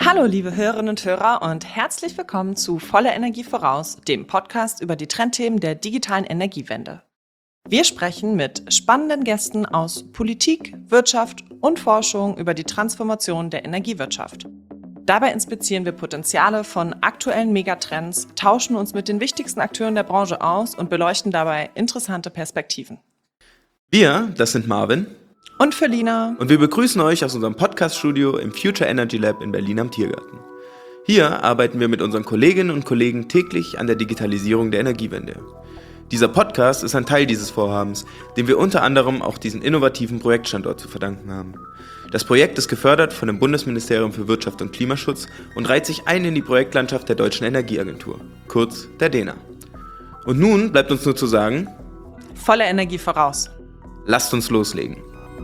Hallo liebe Hörerinnen und Hörer und herzlich willkommen zu Volle Energie voraus, dem Podcast über die Trendthemen der digitalen Energiewende. Wir sprechen mit spannenden Gästen aus Politik, Wirtschaft und Forschung über die Transformation der Energiewirtschaft. Dabei inspizieren wir Potenziale von aktuellen Megatrends, tauschen uns mit den wichtigsten Akteuren der Branche aus und beleuchten dabei interessante Perspektiven. Wir, das sind Marvin und Felina. Und wir begrüßen euch aus unserem Podcast-Studio im Future Energy Lab in Berlin am Tiergarten. Hier arbeiten wir mit unseren Kolleginnen und Kollegen täglich an der Digitalisierung der Energiewende. Dieser Podcast ist ein Teil dieses Vorhabens, dem wir unter anderem auch diesen innovativen Projektstandort zu verdanken haben. Das Projekt ist gefördert von dem Bundesministerium für Wirtschaft und Klimaschutz und reiht sich ein in die Projektlandschaft der Deutschen Energieagentur, kurz der DENA. Und nun bleibt uns nur zu sagen: Volle Energie voraus. Lasst uns loslegen.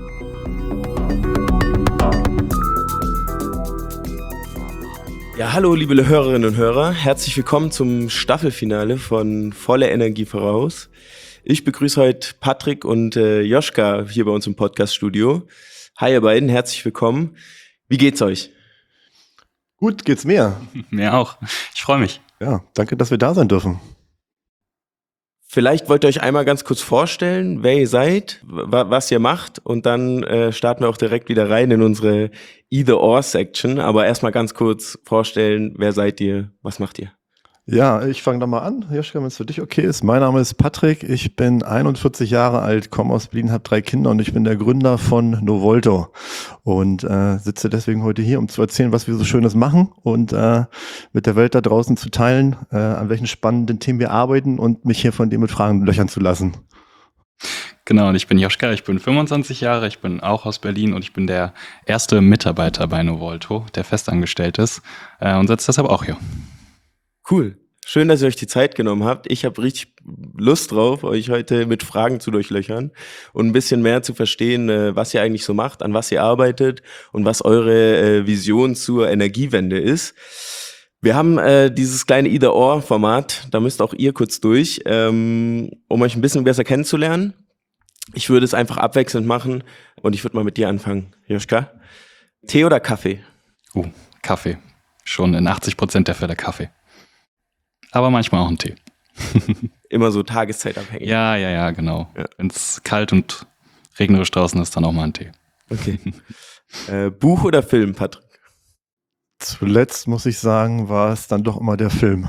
Ja, hallo liebe Hörerinnen und Hörer, herzlich willkommen zum Staffelfinale von Volle Energie voraus. Ich begrüße heute Patrick und Joschka hier bei uns im Podcast-Studio. Hi ihr beiden, herzlich willkommen. Wie geht's euch? Gut, geht's mir. Mir auch. Ich freue mich. Ja, danke, dass wir da sein dürfen. Vielleicht wollt ihr euch einmal ganz kurz vorstellen, wer ihr seid, was ihr macht, und dann starten wir auch direkt wieder rein in unsere Either-or-Section. Aber erstmal ganz kurz vorstellen, wer seid ihr, was macht ihr? Ja, ich fange da mal an, Joschka, wenn es für dich okay ist. Mein Name ist Patrick, ich bin 41 Jahre alt, komme aus Berlin, habe 3 Kinder und ich bin der Gründer von Novolto und sitze deswegen heute hier, um zu erzählen, was wir so Schönes machen und mit der Welt da draußen zu teilen, an welchen spannenden Themen wir arbeiten und mich hier von dem mit Fragen löchern zu lassen. Genau, und ich bin Joschka, ich bin 25 Jahre, ich bin auch aus Berlin und ich bin der erste Mitarbeiter bei Novolto, der festangestellt ist und sitze deshalb auch hier. Cool. Schön, dass ihr euch die Zeit genommen habt. Ich habe richtig Lust drauf, euch heute mit Fragen zu durchlöchern und ein bisschen mehr zu verstehen, was ihr eigentlich so macht, an was ihr arbeitet und was eure Vision zur Energiewende ist. Wir haben dieses kleine Either-or-Format, da müsst auch ihr kurz durch, um euch ein bisschen besser kennenzulernen. Ich würde es einfach abwechselnd machen und ich würde mal mit dir anfangen, Joschka. Tee oder Kaffee? Kaffee. Schon in 80% der Fälle Kaffee. Aber manchmal auch einen Tee. Immer so tageszeitabhängig. Ja, genau. Ja. Wenn es kalt und regnerisch draußen ist, dann auch mal ein Tee. Okay. Buch oder Film, Patrick? Zuletzt, muss ich sagen, war es dann doch immer der Film.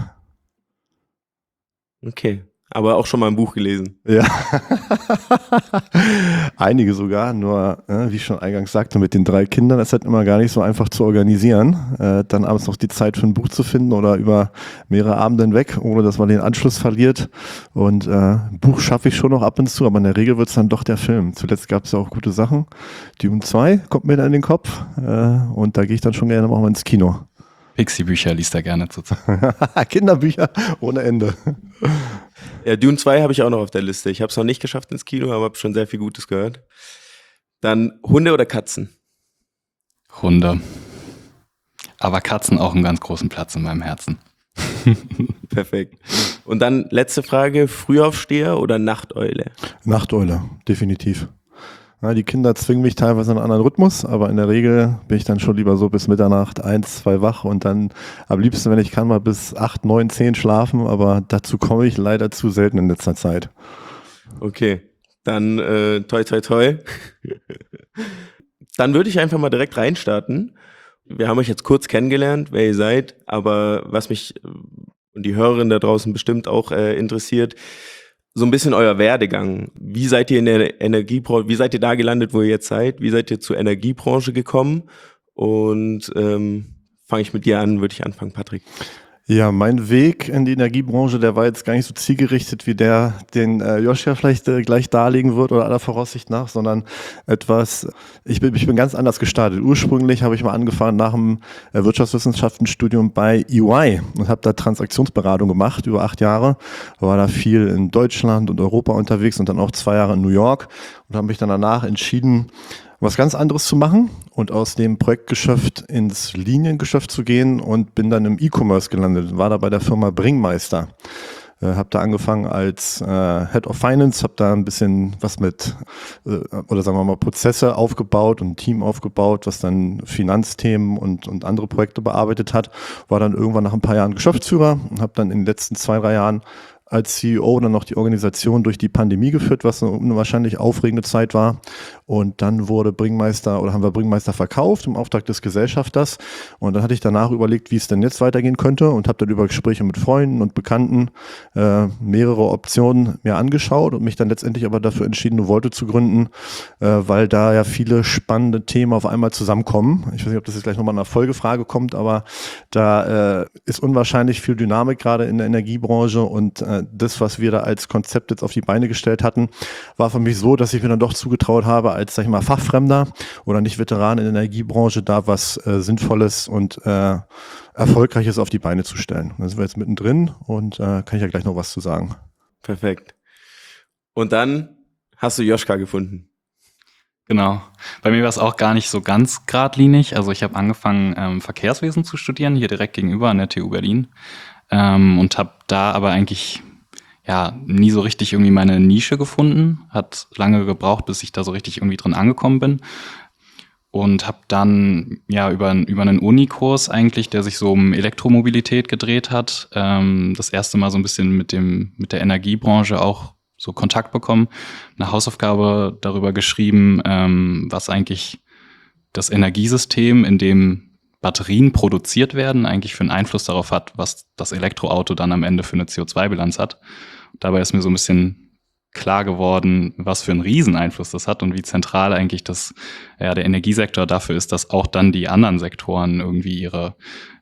Okay. Aber auch schon mal ein Buch gelesen. Ja, einige sogar, nur wie ich schon eingangs sagte, mit den 3 Kindern ist halt immer gar nicht so einfach zu organisieren, dann abends noch die Zeit für ein Buch zu finden oder über mehrere Abende hinweg, ohne dass man den Anschluss verliert. Und ein Buch schaffe ich schon noch ab und zu, aber in der Regel wird es dann doch der Film. Zuletzt gab es ja auch gute Sachen. Dune 2 kommt mir dann in den Kopf und da gehe ich dann schon gerne auch mal ins Kino. Pixie-Bücher liest er gerne zurzeit. Kinderbücher ohne Ende. Ja, Dune 2 habe ich auch noch auf der Liste. Ich habe es noch nicht geschafft ins Kino, aber habe schon sehr viel Gutes gehört. Dann Hunde oder Katzen? Hunde. Aber Katzen auch einen ganz großen Platz in meinem Herzen. Perfekt. Und dann letzte Frage, Frühaufsteher oder Nachteule? Nachteule, definitiv. Ja, die Kinder zwingen mich teilweise in einen anderen Rhythmus, aber in der Regel bin ich dann schon lieber so bis Mitternacht 1, 2 wach und dann am liebsten, wenn ich kann, mal bis 8, 9, 10 schlafen, aber dazu komme ich leider zu selten in letzter Zeit. Okay, dann toi toi toi. Dann würde ich einfach mal direkt reinstarten. Wir haben euch jetzt kurz kennengelernt, wer ihr seid, aber was mich und die Hörerinnen da draußen bestimmt auch interessiert, so ein bisschen euer Werdegang. Wie seid ihr in der Energiebranche, wie seid ihr da gelandet, wo ihr jetzt seid? Wie seid ihr zur Energiebranche gekommen? Und fange ich mit dir an, würde ich anfangen, Patrick. Ja, mein Weg in die Energiebranche, der war jetzt gar nicht so zielgerichtet wie der, den Joschka vielleicht gleich darlegen wird oder aller Voraussicht nach, sondern ich bin ganz anders gestartet. Ursprünglich habe ich mal angefangen nach dem Wirtschaftswissenschaftenstudium bei EY und habe da Transaktionsberatung gemacht über 8 Jahre. War da viel in Deutschland und Europa unterwegs und dann auch 2 Jahre in New York und habe mich dann danach entschieden, was ganz anderes zu machen und aus dem Projektgeschäft ins Liniengeschäft zu gehen und bin dann im E-Commerce gelandet, war da bei der Firma Bringmeister. Habe da angefangen als Head of Finance, habe da ein bisschen was mit, oder sagen wir mal, Prozesse aufgebaut und ein Team aufgebaut, was dann Finanzthemen und andere Projekte bearbeitet hat. War dann irgendwann nach ein paar Jahren Geschäftsführer und habe dann in den letzten 2-3 Jahren als CEO dann noch die Organisation durch die Pandemie geführt, was eine wahrscheinlich aufregende Zeit war. Und dann haben wir Bringmeister verkauft im Auftrag des Gesellschafters. Und dann hatte ich danach überlegt, wie es denn jetzt weitergehen könnte und habe dann über Gespräche mit Freunden und Bekannten mehrere Optionen mir angeschaut und mich dann letztendlich aber dafür entschieden, Nuvolto zu gründen, weil da ja viele spannende Themen auf einmal zusammenkommen. Ich weiß nicht, ob das jetzt gleich nochmal in einer Folgefrage kommt, aber da ist unwahrscheinlich viel Dynamik gerade in der Energiebranche und das, was wir da als Konzept jetzt auf die Beine gestellt hatten, war für mich so, dass ich mir dann doch zugetraut habe, als, sag ich mal, Fachfremder oder nicht Veteran in der Energiebranche, da was Sinnvolles und Erfolgreiches auf die Beine zu stellen. Da sind wir jetzt mittendrin und kann ich ja gleich noch was zu sagen. Perfekt. Und dann hast du Joschka gefunden. Genau. Bei mir war es auch gar nicht so ganz geradlinig. Also ich habe angefangen, Verkehrswesen zu studieren, hier direkt gegenüber an der TU Berlin. Und habe da aber eigentlich nie so richtig irgendwie meine Nische gefunden. Hat lange gebraucht, bis ich da so richtig irgendwie drin angekommen bin. Und habe dann über einen Unikurs eigentlich, der sich so um Elektromobilität gedreht hat, das erste Mal so ein bisschen mit der Energiebranche auch so Kontakt bekommen, eine Hausaufgabe darüber geschrieben, was eigentlich das Energiesystem, in dem Batterien produziert werden, eigentlich für einen Einfluss darauf hat, was das Elektroauto dann am Ende für eine CO2-Bilanz hat. Dabei ist mir so ein bisschen klar geworden, was für einen Rieseneinfluss das hat und wie zentral eigentlich der Energiesektor dafür ist, dass auch dann die anderen Sektoren irgendwie ihre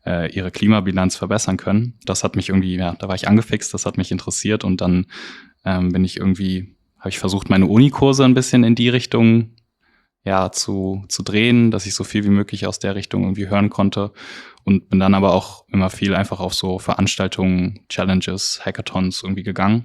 Klimabilanz verbessern können. Das hat mich irgendwie, da war ich angefixt, das hat mich interessiert und dann habe ich versucht, meine Unikurse ein bisschen in die Richtung zu drehen, dass ich so viel wie möglich aus der Richtung irgendwie hören konnte und bin dann aber auch immer viel einfach auf so Veranstaltungen, Challenges, Hackathons irgendwie gegangen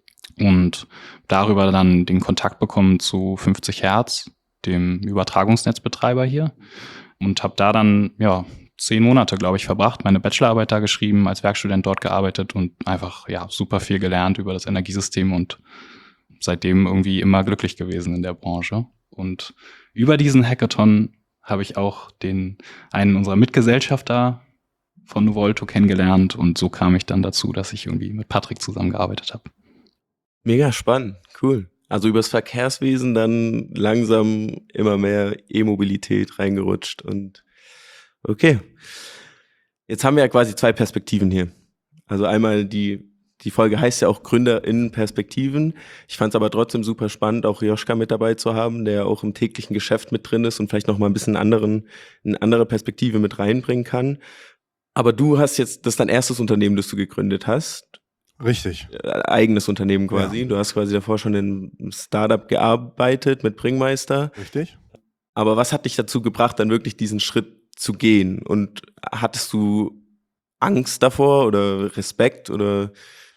und darüber dann den Kontakt bekommen zu 50 Hertz, dem Übertragungsnetzbetreiber hier und habe da dann 10 Monate, glaube ich, verbracht, meine Bachelorarbeit da geschrieben, als Werkstudent dort gearbeitet und einfach super viel gelernt über das Energiesystem und seitdem irgendwie immer glücklich gewesen in der Branche. Und über diesen Hackathon habe ich auch einen unserer Mitgesellschafter von Nuvolto kennengelernt und so kam ich dann dazu, dass ich irgendwie mit Patrick zusammengearbeitet habe. Mega spannend, cool. Also übers Verkehrswesen dann langsam immer mehr E-Mobilität reingerutscht und okay. Jetzt haben wir ja quasi 2 Perspektiven hier. Also einmal die Folge heißt ja auch GründerInnen-Perspektiven. Ich fand es aber trotzdem super spannend, auch Joschka mit dabei zu haben, der auch im täglichen Geschäft mit drin ist und vielleicht noch mal ein bisschen eine andere Perspektive mit reinbringen kann. Aber du hast jetzt, das ist dein erstes Unternehmen, das du gegründet hast. Richtig. Eigenes Unternehmen quasi. Ja. Du hast quasi davor schon in einem Startup gearbeitet mit Bringmeister. Richtig. Aber was hat dich dazu gebracht, dann wirklich diesen Schritt zu gehen? Und hattest du Angst davor oder Respekt oder?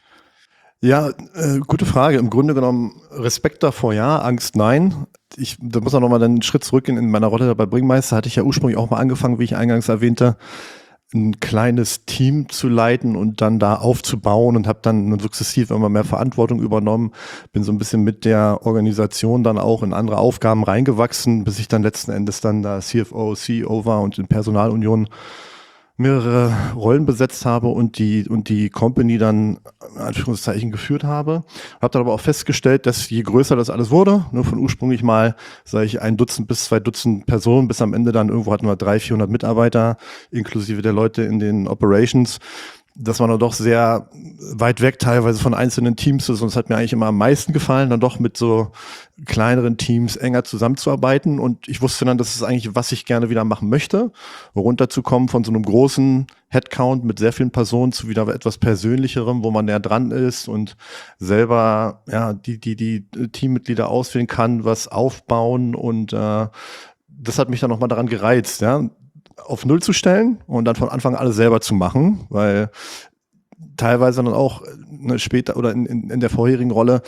Ja, gute Frage. Im Grunde genommen Respekt davor, ja, Angst, nein. Da muss auch noch mal einen Schritt zurückgehen. In meiner Rolle bei Bringmeister hatte ich ja ursprünglich auch mal angefangen, wie ich eingangs erwähnte, ein kleines Team zu leiten und dann da aufzubauen und habe dann sukzessive immer mehr Verantwortung übernommen, bin so ein bisschen mit der Organisation dann auch in andere Aufgaben reingewachsen, bis ich dann letzten Endes dann da CFO, CEO war und in Personalunion mehrere Rollen besetzt habe und die Company dann in Anführungszeichen geführt habe. Habe dann aber auch festgestellt, dass je größer das alles wurde, nur von ursprünglich mal, sage ich, 1 Dutzend bis 2 Dutzend Personen, bis am Ende dann irgendwo hatten wir 300-400 Mitarbeiter, inklusive der Leute in den Operations, dass man dann doch sehr weit weg teilweise von einzelnen Teams ist und es hat mir eigentlich immer am meisten gefallen, dann doch mit so kleineren Teams enger zusammenzuarbeiten und ich wusste dann, das ist eigentlich, was ich gerne wieder machen möchte, runterzukommen von so einem großen Headcount mit sehr vielen Personen zu wieder etwas Persönlicherem, wo man näher dran ist und selber die Teammitglieder auswählen kann, was aufbauen und das hat mich dann nochmal daran gereizt, auf Null zu stellen und dann von Anfang an alles selber zu machen, weil teilweise dann auch später oder in der vorherigen Rolle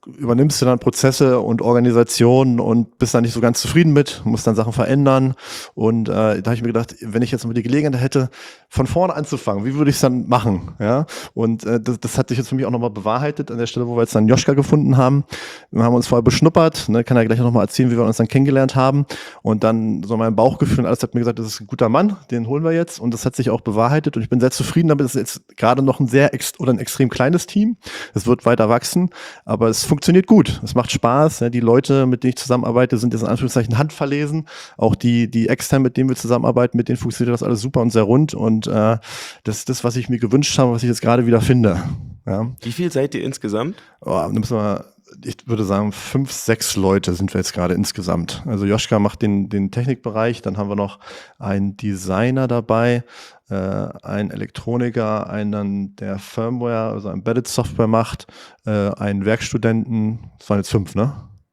übernimmst du dann Prozesse und Organisationen und bist dann nicht so ganz zufrieden mit, musst dann Sachen verändern. Und da habe ich mir gedacht, wenn ich jetzt mal die Gelegenheit hätte, von vorne anzufangen, wie würde ich es dann machen? Ja? Und das hat sich jetzt für mich auch nochmal bewahrheitet an der Stelle, wo wir jetzt dann Joschka gefunden haben. Wir haben uns vorher beschnuppert, ne, kann er gleich nochmal erzählen, wie wir uns dann kennengelernt haben. Und dann so mein Bauchgefühl und alles hat mir gesagt, das ist ein guter Mann, den holen wir jetzt. Und das hat sich auch bewahrheitet und ich bin sehr zufrieden damit. Es ist jetzt gerade noch ein ein extrem kleines Team. Es wird weiter wachsen, aber es funktioniert gut. Es macht Spaß. Ja, die Leute, mit denen ich zusammenarbeite, sind jetzt in Anführungszeichen handverlesen. Auch die extern, mit denen wir zusammenarbeiten, mit denen funktioniert das alles super und sehr rund. Und das ist das, was ich mir gewünscht habe, was ich jetzt gerade wieder finde. Ja. Wie viel seid ihr insgesamt? Ich würde sagen, 5, 6 Leute sind wir jetzt gerade insgesamt. Also Joschka macht den Technikbereich, dann haben wir noch einen Designer dabei, einen Elektroniker, einen, der Firmware, also Embedded Software macht, einen Werkstudenten, das waren jetzt 5, ne?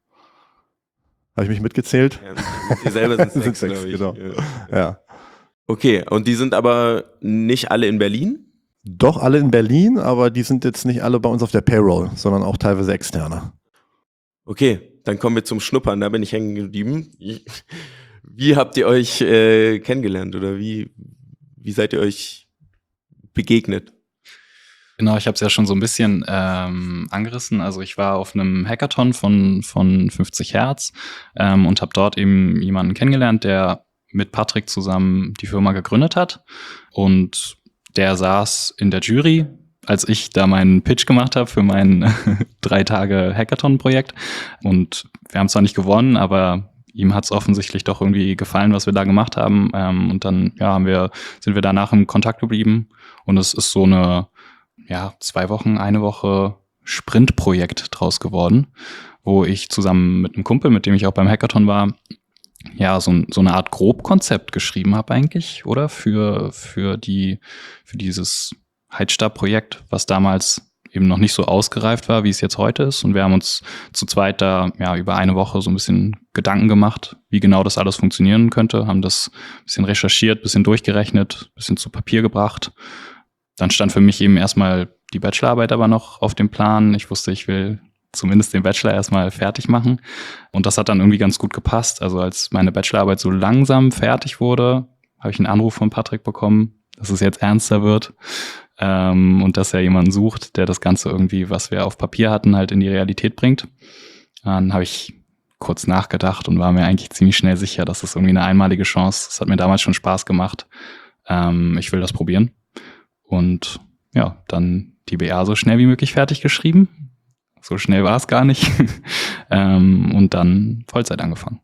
Habe ich mich mitgezählt? Ja, mit dir selber sind es 6, glaube ich. Genau. Ja. Okay, und die sind aber nicht alle in Berlin? Doch, alle in Berlin, aber die sind jetzt nicht alle bei uns auf der Payroll, sondern auch teilweise externe. Okay, dann kommen wir zum Schnuppern, da bin ich hängen geblieben. Wie habt ihr euch kennengelernt oder wie seid ihr euch begegnet? Genau, ich habe es ja schon so ein bisschen angerissen. Also ich war auf einem Hackathon von 50 Hertz und habe dort eben jemanden kennengelernt, der mit Patrick zusammen die Firma gegründet hat. Und der saß in der Jury, als ich da meinen Pitch gemacht habe für mein 3 Tage Hackathon-Projekt. Und wir haben zwar nicht gewonnen, aber ihm hat es offensichtlich doch irgendwie gefallen, was wir da gemacht haben. Und dann sind wir danach im Kontakt geblieben. Und es ist so eine 2 Wochen, 1 Woche Sprintprojekt draus geworden, wo ich zusammen mit einem Kumpel, mit dem ich auch beim Hackathon war, so eine Art Grobkonzept geschrieben habe eigentlich, oder? Für dieses Heizstab-Projekt, was damals eben noch nicht so ausgereift war, wie es jetzt heute ist. Und wir haben uns zu zweit da über 1 Woche so ein bisschen Gedanken gemacht, wie genau das alles funktionieren könnte, haben das ein bisschen recherchiert, ein bisschen durchgerechnet, ein bisschen zu Papier gebracht. Dann stand für mich eben erstmal die Bachelorarbeit aber noch auf dem Plan. Ich wusste, ich will zumindest den Bachelor erstmal fertig machen. Und das hat dann irgendwie ganz gut gepasst. Also als meine Bachelorarbeit so langsam fertig wurde, habe ich einen Anruf von Patrick bekommen, dass es jetzt ernster wird und dass er jemanden sucht, der das Ganze irgendwie, was wir auf Papier hatten, halt in die Realität bringt. Dann habe ich kurz nachgedacht und war mir eigentlich ziemlich schnell sicher, dass das irgendwie eine einmalige Chance. Das hat mir damals schon Spaß gemacht. Ich will das probieren. Und dann die BA so schnell wie möglich fertig geschrieben. So schnell war es gar nicht. Und dann Vollzeit angefangen.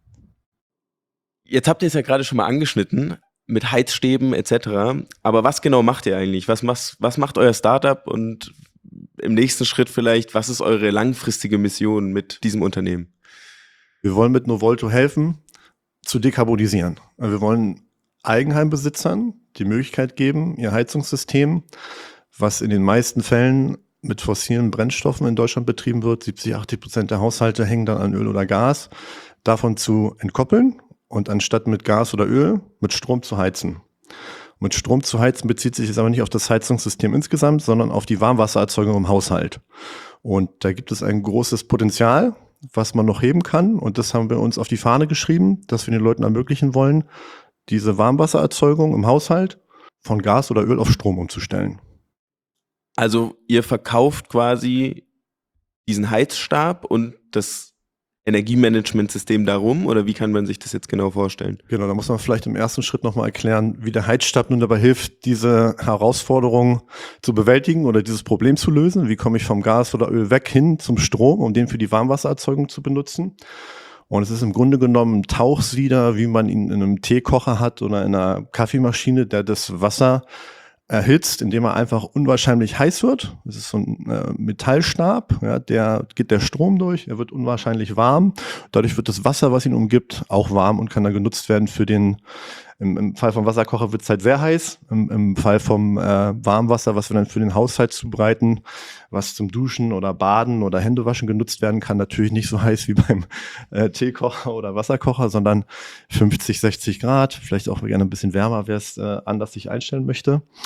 Jetzt habt ihr es ja gerade schon mal angeschnitten mit Heizstäben etc. Aber was genau macht ihr eigentlich? Was macht euer Startup? Und im nächsten Schritt vielleicht, was ist eure langfristige Mission mit diesem Unternehmen? Wir wollen mit Novolto helfen, zu dekarbonisieren. Wir wollen Eigenheimbesitzern die Möglichkeit geben, ihr Heizungssystem, was in den meisten Fällen mit fossilen Brennstoffen in Deutschland betrieben wird, 70-80% der Haushalte hängen dann an Öl oder Gas, davon zu entkoppeln und anstatt mit Gas oder Öl mit Strom zu heizen. Mit Strom zu heizen bezieht sich jetzt aber nicht auf das Heizungssystem insgesamt, sondern auf die Warmwassererzeugung im Haushalt. Und da gibt es ein großes Potenzial, was man noch heben kann. Und das haben wir uns auf die Fahne geschrieben, dass wir den Leuten ermöglichen wollen, diese Warmwassererzeugung im Haushalt von Gas oder Öl auf Strom umzustellen. Also ihr verkauft quasi diesen Heizstab und das Energiemanagementsystem darum, oder wie kann man sich das jetzt genau vorstellen? Genau, da muss man vielleicht im ersten Schritt nochmal erklären, wie der Heizstab nun dabei hilft, diese Herausforderung zu bewältigen oder dieses Problem zu lösen. Wie komme ich vom Gas oder Öl weg hin zum Strom, um den für die Warmwassererzeugung zu benutzen? Und es ist im Grunde genommen ein Tauchsieder, wie man ihn in einem Teekocher hat oder in einer Kaffeemaschine, der das Wasser erhitzt, indem er einfach unwahrscheinlich heiß wird. Das ist so ein Metallstab, der geht der Strom durch, er wird unwahrscheinlich warm. Dadurch wird das Wasser, was ihn umgibt, auch warm und kann dann genutzt werden für im Fall vom Wasserkocher wird es halt sehr heiß. Im Fall vom Warmwasser, was wir dann für den Haushalt zubereiten, was zum Duschen oder Baden oder Händewaschen genutzt werden kann, natürlich nicht so heiß wie beim Teekocher oder Wasserkocher, sondern 50, 60 Grad, vielleicht auch gerne ein bisschen wärmer, wer es anders sich einstellen möchte.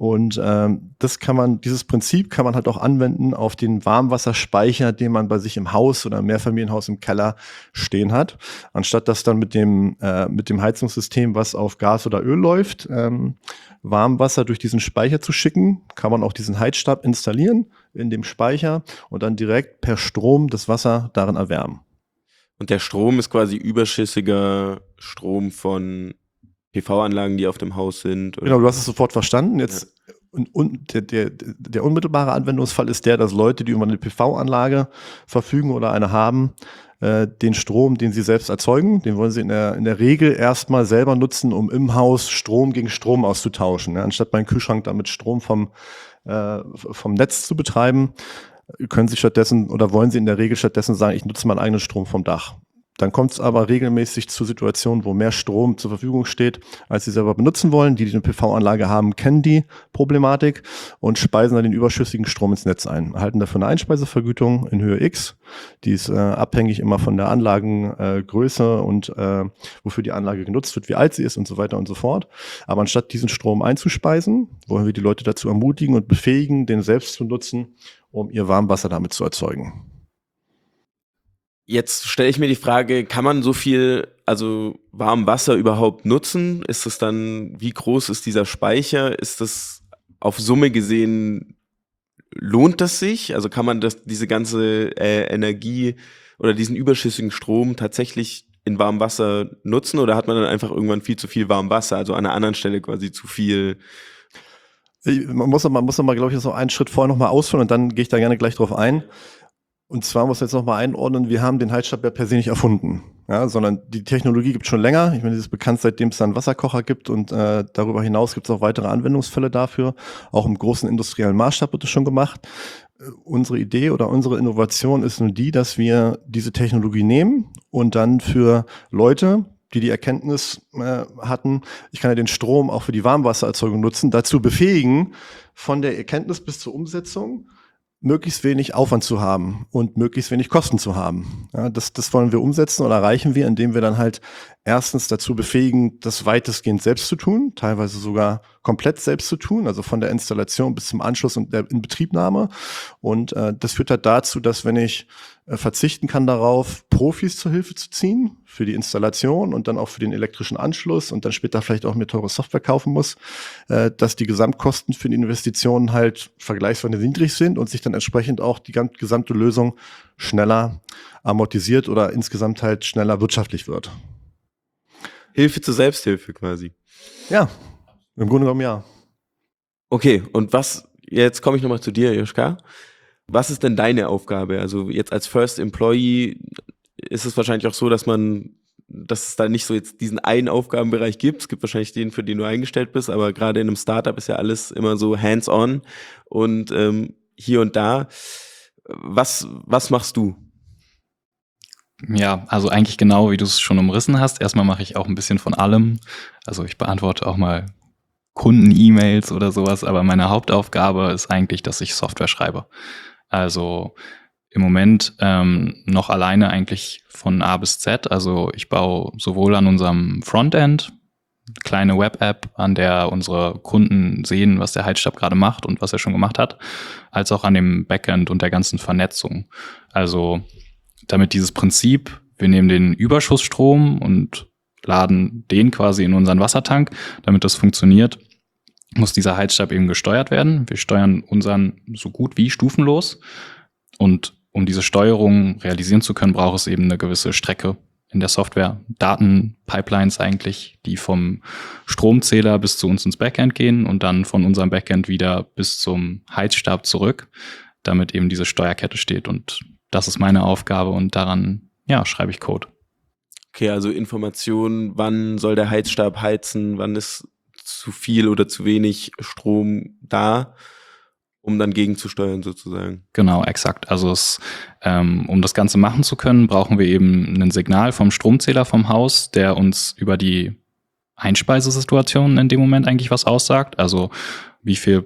Und dieses Prinzip kann man halt auch anwenden auf den Warmwasserspeicher, den man bei sich im Haus oder im Mehrfamilienhaus im Keller stehen hat. Anstatt das dann mit dem Heizungssystem, was auf Gas oder Öl läuft, Warmwasser durch diesen Speicher zu schicken, kann man auch diesen Heizstab installieren in dem Speicher und dann direkt per Strom das Wasser darin erwärmen. Und der Strom ist quasi überschüssiger Strom von PV-Anlagen, die auf dem Haus sind. Oder? Genau, du hast es sofort verstanden. Jetzt der unmittelbare Anwendungsfall ist dass Leute, die über eine PV-Anlage verfügen oder eine haben, den Strom, den sie selbst erzeugen, den wollen sie in der Regel erstmal selber nutzen, um im Haus Strom gegen Strom auszutauschen. Ja, anstatt meinen Kühlschrank damit Strom vom Netz zu betreiben, können sie stattdessen oder wollen sie in der Regel stattdessen sagen, ich nutze meinen eigenen Strom vom Dach. Dann kommt es aber regelmäßig zu Situationen, wo mehr Strom zur Verfügung steht, als sie selber benutzen wollen. Die eine PV-Anlage haben, kennen die Problematik und speisen dann den überschüssigen Strom ins Netz ein. Erhalten dafür eine Einspeisevergütung in Höhe X. Die ist abhängig immer von der Anlagengröße und wofür die Anlage genutzt wird, wie alt sie ist und so weiter und so fort. Aber anstatt diesen Strom einzuspeisen, wollen wir die Leute dazu ermutigen und befähigen, den selbst zu nutzen, um ihr Warmwasser damit zu erzeugen. Jetzt stelle ich mir die Frage, kann man so viel, also Warmwasser überhaupt nutzen? Ist es dann, wie groß ist dieser Speicher? Ist das auf Summe gesehen, lohnt das sich? Also kann man diese ganze Energie oder diesen überschüssigen Strom tatsächlich in Warmwasser nutzen oder hat man dann einfach irgendwann viel zu viel Warmwasser, also an einer anderen Stelle quasi zu viel? Man muss aber, glaube ich, so einen Schritt vorher nochmal ausführen und dann gehe ich da gerne gleich drauf ein. Und zwar muss man jetzt nochmal einordnen, wir haben den Heizstab ja per se nicht erfunden, ja, sondern die Technologie gibt es schon länger. Ich meine, das ist bekannt, seitdem es dann Wasserkocher gibt und darüber hinaus gibt es auch weitere Anwendungsfälle dafür. Auch im großen industriellen Maßstab wird es schon gemacht. Unsere Idee oder unsere Innovation ist nun die, dass wir diese Technologie nehmen und dann für Leute, die Erkenntnis hatten, ich kann ja den Strom auch für die Warmwassererzeugung nutzen, dazu befähigen, von der Erkenntnis bis zur Umsetzung möglichst wenig Aufwand zu haben und möglichst wenig Kosten zu haben. Ja, das wollen wir umsetzen oder erreichen wir, indem wir dann halt erstens dazu befähigen, das weitestgehend selbst zu tun, teilweise sogar komplett selbst zu tun, also von der Installation bis zum Anschluss und der Inbetriebnahme. Und das führt halt dazu, dass wenn ich verzichten kann darauf, Profis zur Hilfe zu ziehen für die Installation und dann auch für den elektrischen Anschluss und dann später vielleicht auch mir teure Software kaufen muss, dass die Gesamtkosten für die Investitionen halt vergleichsweise niedrig sind und sich dann entsprechend auch die gesamte Lösung schneller amortisiert oder insgesamt halt schneller wirtschaftlich wird. Hilfe zur Selbsthilfe quasi. Ja, im Grunde genommen ja. Okay, und jetzt komme ich nochmal zu dir, Joschka. Was ist denn deine Aufgabe? Also jetzt als First Employee ist es wahrscheinlich auch so, dass es da nicht so jetzt diesen einen Aufgabenbereich gibt. Es gibt wahrscheinlich den, für den du eingestellt bist, aber gerade in einem Startup ist ja alles immer so hands-on und hier und da. Was machst du? Ja, also eigentlich genau, wie du es schon umrissen hast. Erstmal mache ich auch ein bisschen von allem. Also ich beantworte auch mal Kunden-E-Mails oder sowas, aber meine Hauptaufgabe ist eigentlich, dass ich Software schreibe. Also im Moment noch alleine eigentlich von A bis Z. Also ich baue sowohl an unserem Frontend kleine Web-App, an der unsere Kunden sehen, was der Heizstab gerade macht und was er schon gemacht hat, als auch an dem Backend und der ganzen Vernetzung. Also damit dieses Prinzip, wir nehmen den Überschussstrom und laden den quasi in unseren Wassertank, damit das funktioniert, muss dieser Heizstab eben gesteuert werden. Wir steuern unseren so gut wie stufenlos. Und um diese Steuerung realisieren zu können, braucht es eben eine gewisse Strecke in der Software. Datenpipelines eigentlich, die vom Stromzähler bis zu uns ins Backend gehen und dann von unserem Backend wieder bis zum Heizstab zurück, damit eben diese Steuerkette steht. Und das ist meine Aufgabe und daran, ja, schreibe ich Code. Okay, also Informationen, wann soll der Heizstab heizen, wann ist zu viel oder zu wenig Strom da, um dann gegenzusteuern sozusagen. Genau, exakt. Also um das Ganze machen zu können, brauchen wir eben ein Signal vom Stromzähler vom Haus, der uns über die Einspeisesituation in dem Moment eigentlich was aussagt. Also wie viel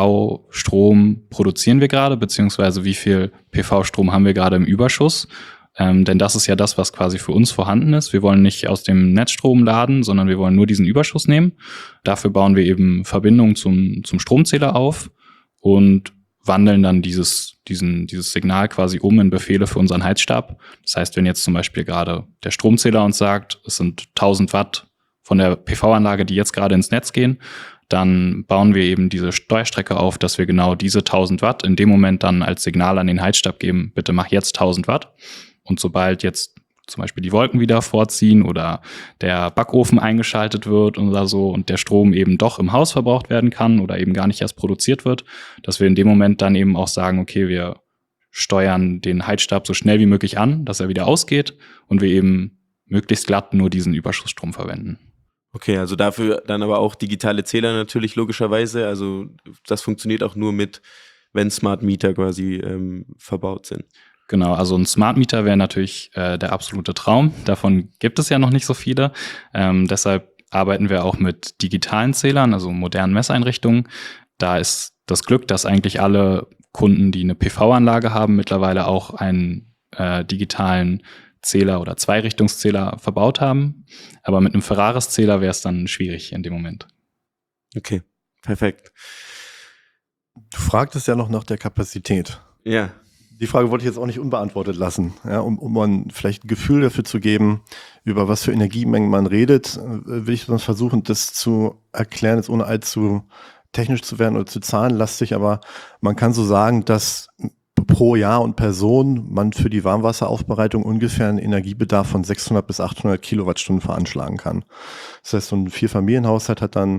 PV-Strom produzieren wir gerade, beziehungsweise wie viel PV-Strom haben wir gerade im Überschuss. Denn das ist ja das, was quasi für uns vorhanden ist. Wir wollen nicht aus dem Netzstrom laden, sondern wir wollen nur diesen Überschuss nehmen. Dafür bauen wir eben Verbindungen zum Stromzähler auf und wandeln dann dieses Signal quasi um in Befehle für unseren Heizstab. Das heißt, wenn jetzt zum Beispiel gerade der Stromzähler uns sagt, es sind 1000 Watt von der PV-Anlage, die jetzt gerade ins Netz gehen, dann bauen wir eben diese Steuerstrecke auf, dass wir genau diese 1000 Watt in dem Moment dann als Signal an den Heizstab geben, bitte mach jetzt 1000 Watt. Und sobald jetzt zum Beispiel die Wolken wieder vorziehen oder der Backofen eingeschaltet wird oder so und der Strom eben doch im Haus verbraucht werden kann oder eben gar nicht erst produziert wird, dass wir in dem Moment dann eben auch sagen, okay, wir steuern den Heizstab so schnell wie möglich an, dass er wieder ausgeht und wir eben möglichst glatt nur diesen Überschussstrom verwenden. Okay, also dafür dann aber auch digitale Zähler natürlich logischerweise. Also das funktioniert auch nur wenn Smart Meter quasi verbaut sind. Genau, also ein Smart Meter wäre natürlich der absolute Traum. Davon gibt es ja noch nicht so viele. Deshalb arbeiten wir auch mit digitalen Zählern, also modernen Messeinrichtungen. Da ist das Glück, dass eigentlich alle Kunden, die eine PV-Anlage haben, mittlerweile auch einen digitalen Zähler oder Zweirichtungszähler verbaut haben. Aber mit einem Ferraris-Zähler wäre es dann schwierig in dem Moment. Okay, perfekt. Du fragtest ja noch nach der Kapazität. Ja. Die Frage wollte ich jetzt auch nicht unbeantwortet lassen, ja, um man vielleicht ein Gefühl dafür zu geben, über was für Energiemengen man redet, will ich sonst versuchen, das zu erklären, jetzt ohne allzu technisch zu werden oder zu zahlenlastig, aber man kann so sagen, dass pro Jahr und Person man für die Warmwasseraufbereitung ungefähr einen Energiebedarf von 600 bis 800 Kilowattstunden veranschlagen kann. Das heißt, so ein Vierfamilienhaushalt hat dann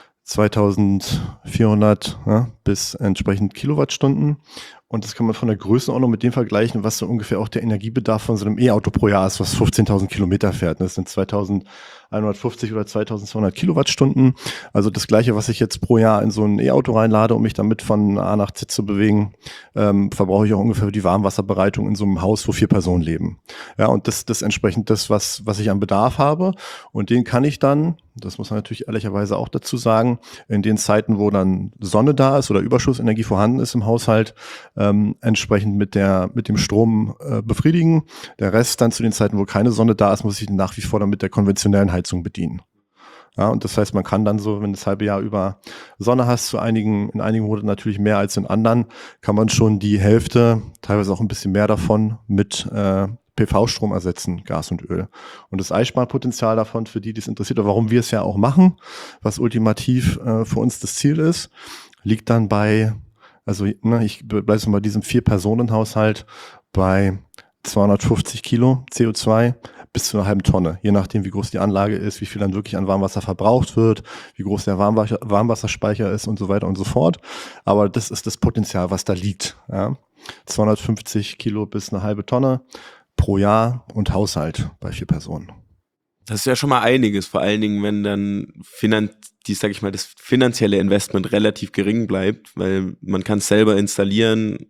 2400 bis entsprechend Kilowattstunden. Und das kann man von der Größenordnung mit dem vergleichen, was so ungefähr auch der Energiebedarf von so einem E-Auto pro Jahr ist, was 15.000 Kilometer fährt. Das sind 2.150 oder 2.200 Kilowattstunden. Also das Gleiche, was ich jetzt pro Jahr in so ein E-Auto reinlade, um mich damit von A nach Z zu bewegen, verbrauche ich auch ungefähr für die Warmwasserbereitung in so einem Haus, wo 4 Personen leben. Ja, und das entsprechend das, was ich an Bedarf habe. Und den kann ich dann, das muss man natürlich ehrlicherweise auch dazu sagen, in den Zeiten, wo dann Sonne da ist oder Überschussenergie vorhanden ist im Haushalt, entsprechend mit dem Strom befriedigen. Der Rest dann zu den Zeiten, wo keine Sonne da ist, muss ich nach wie vor dann mit der konventionellen Heizung bedienen. Ja, und das heißt, man kann dann so, wenn du das halbe Jahr über Sonne hast, in einigen Monaten natürlich mehr als in anderen, kann man schon die Hälfte, teilweise auch ein bisschen mehr davon mit PV-Strom ersetzen, Gas und Öl. Und das Einsparpotenzial davon, für die es interessiert, oder warum wir es ja auch machen, was ultimativ für uns das Ziel ist, liegt dann bei, also ich bleibe jetzt mal bei diesem 4-Personen-Haushalt bei 250 Kilo CO2 bis zu einer halben Tonne, je nachdem, wie groß die Anlage ist, wie viel dann wirklich an Warmwasser verbraucht wird, wie groß der Warmwasserspeicher ist und so weiter und so fort. Aber das ist das Potenzial, was da liegt. Ja. 250 Kilo bis eine halbe Tonne pro Jahr und Haushalt bei 4 Personen. Das ist ja schon mal einiges, vor allen Dingen, wenn dann das finanzielle Investment relativ gering bleibt, weil man kann es selber installieren.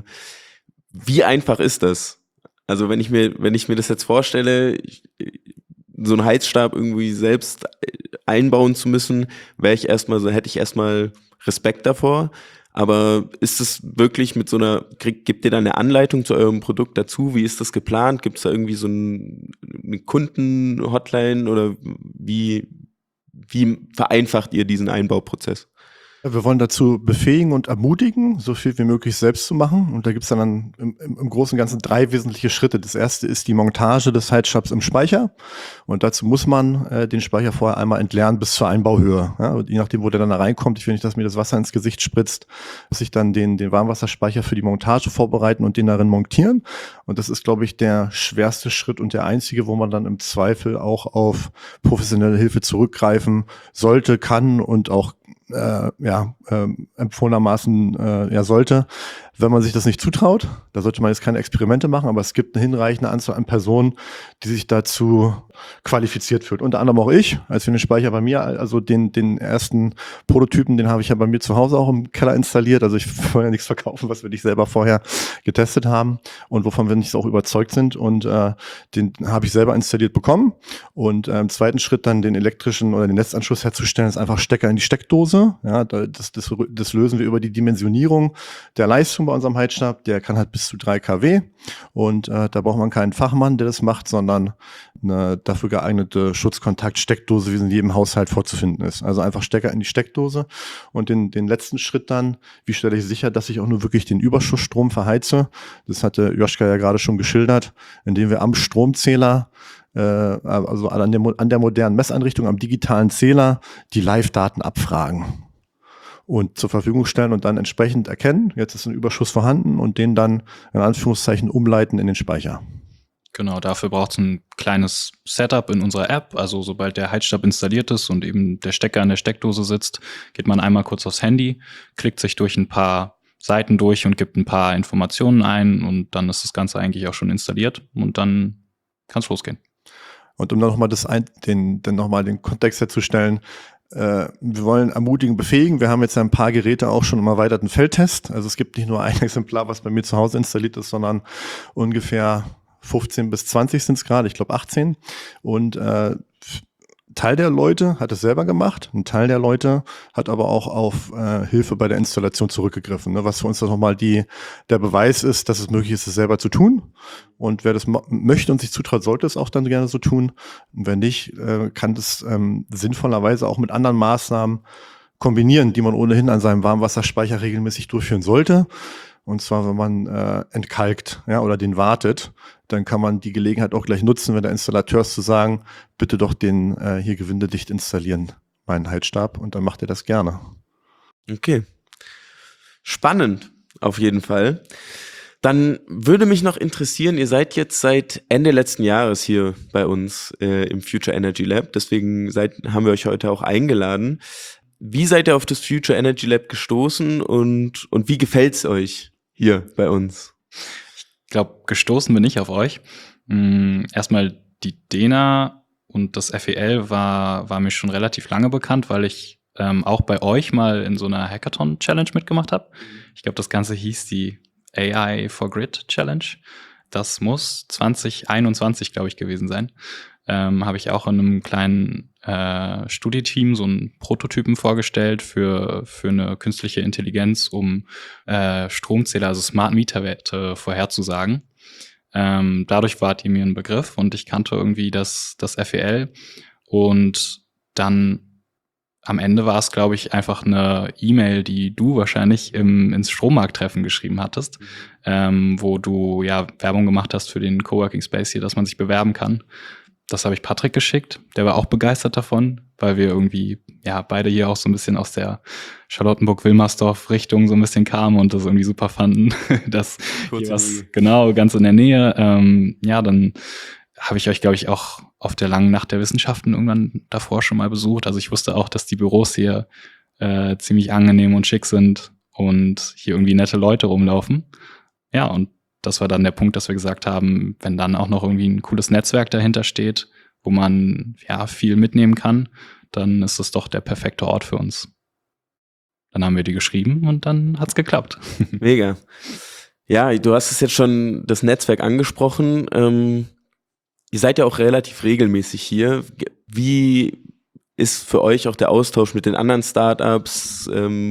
Wie einfach ist das? Also wenn ich mir das jetzt vorstelle, so einen Heizstab irgendwie selbst einbauen zu müssen, hätte ich erstmal Respekt davor. Aber ist es wirklich mit so gibt ihr da eine Anleitung zu eurem Produkt dazu? Wie ist das geplant? Gibt es da irgendwie so eine Kunden-Hotline oder wie vereinfacht ihr diesen Einbauprozess? Wir wollen dazu befähigen und ermutigen, so viel wie möglich selbst zu machen. Und da gibt es dann im Großen und Ganzen 3 wesentliche Schritte. Das erste ist die Montage des Heizstabs im Speicher. Und dazu muss man den Speicher vorher einmal entleeren bis zur Einbauhöhe. Ja, und je nachdem, wo der dann da reinkommt, ich will nicht, dass mir das Wasser ins Gesicht spritzt, muss ich dann den Warmwasserspeicher für die Montage vorbereiten und den darin montieren. Und das ist, glaube ich, der schwerste Schritt und der einzige, wo man dann im Zweifel auch auf professionelle Hilfe zurückgreifen sollte, kann und auch empfohlenermaßen sollte. Wenn man sich das nicht zutraut, da sollte man jetzt keine Experimente machen, aber es gibt eine hinreichende Anzahl an Personen, die sich dazu qualifiziert fühlt. Unter anderem auch ich, als wir den Speicher bei mir, also den ersten Prototypen, den habe ich ja bei mir zu Hause auch im Keller installiert. Also ich wollte ja nichts verkaufen, was wir nicht selber vorher getestet haben und wovon wir nicht auch überzeugt sind. Und den habe ich selber installiert bekommen. Und im zweiten Schritt dann den elektrischen oder den Netzanschluss herzustellen, ist einfach Stecker in die Steckdose. Ja, das lösen wir über die Dimensionierung der Leistung Leistung bei unserem Heizstab, der kann halt bis zu 3 kW und da braucht man keinen Fachmann, der das macht, sondern eine dafür geeignete Schutzkontakt-Steckdose, wie sie in jedem Haushalt vorzufinden ist. Also einfach Stecker in die Steckdose und den letzten Schritt dann, wie stelle ich sicher, dass ich auch nur wirklich den Überschussstrom verheize. Das hatte Joschka ja gerade schon geschildert, indem wir am Stromzähler also an der modernen Messeinrichtung, am digitalen Zähler, die Live-Daten abfragen und zur Verfügung stellen und dann entsprechend erkennen, jetzt ist ein Überschuss vorhanden und den dann in Anführungszeichen umleiten in den Speicher. Genau, dafür braucht es ein kleines Setup in unserer App. Also sobald der Heizstab installiert ist und eben der Stecker in der Steckdose sitzt, geht man einmal kurz aufs Handy, klickt sich durch ein paar Seiten durch und gibt ein paar Informationen ein und dann ist das Ganze eigentlich auch schon installiert und dann kann es losgehen. Und um dann nochmal den Kontext herzustellen, wir wollen ermutigen, befähigen. Wir haben jetzt ein paar Geräte auch schon im erweiterten Feldtest. Also es gibt nicht nur ein Exemplar, was bei mir zu Hause installiert ist, sondern ungefähr 15 bis 20 sind es gerade, ich glaube 18. Und Teil der Leute hat es selber gemacht, ein Teil der Leute hat aber auch auf Hilfe bei der Installation zurückgegriffen, ne? Was für uns dann nochmal der Beweis ist, dass es möglich ist, es selber zu tun. Und wer das möchte und sich zutraut, sollte es auch dann gerne so tun. Und wenn nicht, kann das sinnvollerweise auch mit anderen Maßnahmen kombinieren, die man ohnehin an seinem Warmwasserspeicher regelmäßig durchführen sollte. Und zwar, wenn man entkalkt, ja, oder den wartet, dann kann man die Gelegenheit auch gleich nutzen, wenn der Installateur ist, zu sagen, bitte doch den hier gewindedicht installieren, meinen Heizstab, und dann macht er das gerne. Okay. Spannend, auf jeden Fall. Dann würde mich noch interessieren, ihr seid jetzt seit Ende letzten Jahres hier bei uns im Future Energy Lab, deswegen haben wir euch heute auch eingeladen. Wie seid ihr auf das Future Energy Lab gestoßen und wie gefällt's euch hier bei uns? Ich glaube, gestoßen bin ich auf euch. Erstmal die DENA und das FEL war mir schon relativ lange bekannt, weil ich auch bei euch mal in so einer Hackathon-Challenge mitgemacht habe. Ich glaube, das Ganze hieß die AI for Grid Challenge. Das muss 2021, glaube ich, gewesen sein. Habe ich auch in einem kleinen Studieteam so einen Prototypen vorgestellt für eine künstliche Intelligenz, um Stromzähler, also Smart Meter Werte vorherzusagen. Dadurch wart ihr mir ein Begriff und ich kannte irgendwie das FEL. Und dann am Ende war es, glaube ich, einfach eine E-Mail, die du wahrscheinlich ins Strommarkttreffen geschrieben hattest, wo du ja Werbung gemacht hast für den Coworking Space hier, dass man sich bewerben kann. Das habe ich Patrick geschickt. Der war auch begeistert davon, weil wir irgendwie ja beide hier auch so ein bisschen aus der Charlottenburg-Wilmersdorf-Richtung so ein bisschen kamen und das irgendwie super fanden, dass hier was genau ganz in der Nähe. Ja, dann habe ich euch, glaube ich, auch auf der langen Nacht der Wissenschaften irgendwann davor schon mal besucht. Also ich wusste auch, dass die Büros hier ziemlich angenehm und schick sind und hier irgendwie nette Leute rumlaufen. Ja, und das war dann der Punkt, dass wir gesagt haben, wenn dann auch noch irgendwie ein cooles Netzwerk dahinter steht, wo man ja viel mitnehmen kann, dann ist es doch der perfekte Ort für uns. Dann haben wir die geschrieben und dann hat's geklappt. Mega. Ja, du hast es jetzt schon das Netzwerk angesprochen. Ihr seid ja auch relativ regelmäßig hier. Wie ist für euch auch der Austausch mit den anderen Startups?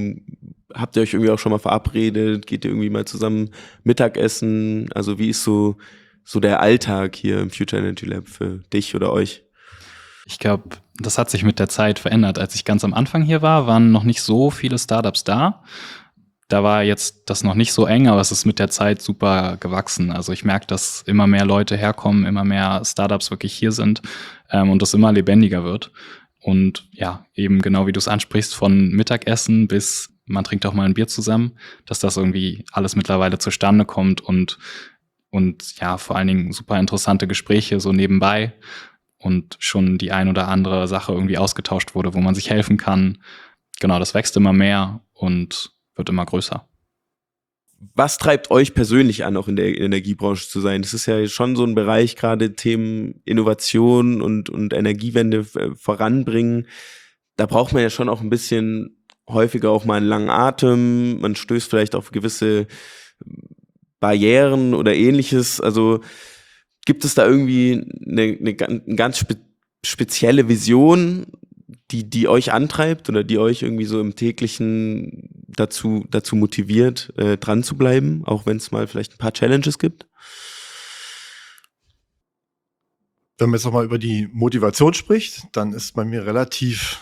Habt ihr euch irgendwie auch schon mal verabredet? Geht ihr irgendwie mal zusammen Mittagessen? Also wie ist so der Alltag hier im Future Energy Lab für dich oder euch? Ich glaube, das hat sich mit der Zeit verändert. Als ich ganz am Anfang hier war, waren noch nicht so viele Startups da. Da war jetzt das noch nicht so eng, aber es ist mit der Zeit super gewachsen. Also ich merke, dass immer mehr Leute herkommen, immer mehr Startups wirklich hier sind und das immer lebendiger wird. Und ja, eben genau wie du es ansprichst, von Mittagessen bis man trinkt auch mal ein Bier zusammen, dass das irgendwie alles mittlerweile zustande kommt und ja, vor allen Dingen super interessante Gespräche so nebenbei und schon die ein oder andere Sache irgendwie ausgetauscht wurde, wo man sich helfen kann. Genau, das wächst immer mehr und wird immer größer. Was treibt euch persönlich an, auch in der Energiebranche zu sein? Das ist ja schon so ein Bereich, gerade Themen Innovation und Energiewende voranbringen. Da braucht man ja schon auch ein bisschen häufiger auch mal einen langen Atem. Man stößt vielleicht auf gewisse Barrieren oder ähnliches. Also gibt es da irgendwie eine ganz spezielle Vision, die euch antreibt oder die euch irgendwie so im täglichen dazu motiviert, dran zu bleiben, auch wenn es mal vielleicht ein paar Challenges gibt? Wenn man jetzt nochmal über die Motivation spricht, dann ist bei mir relativ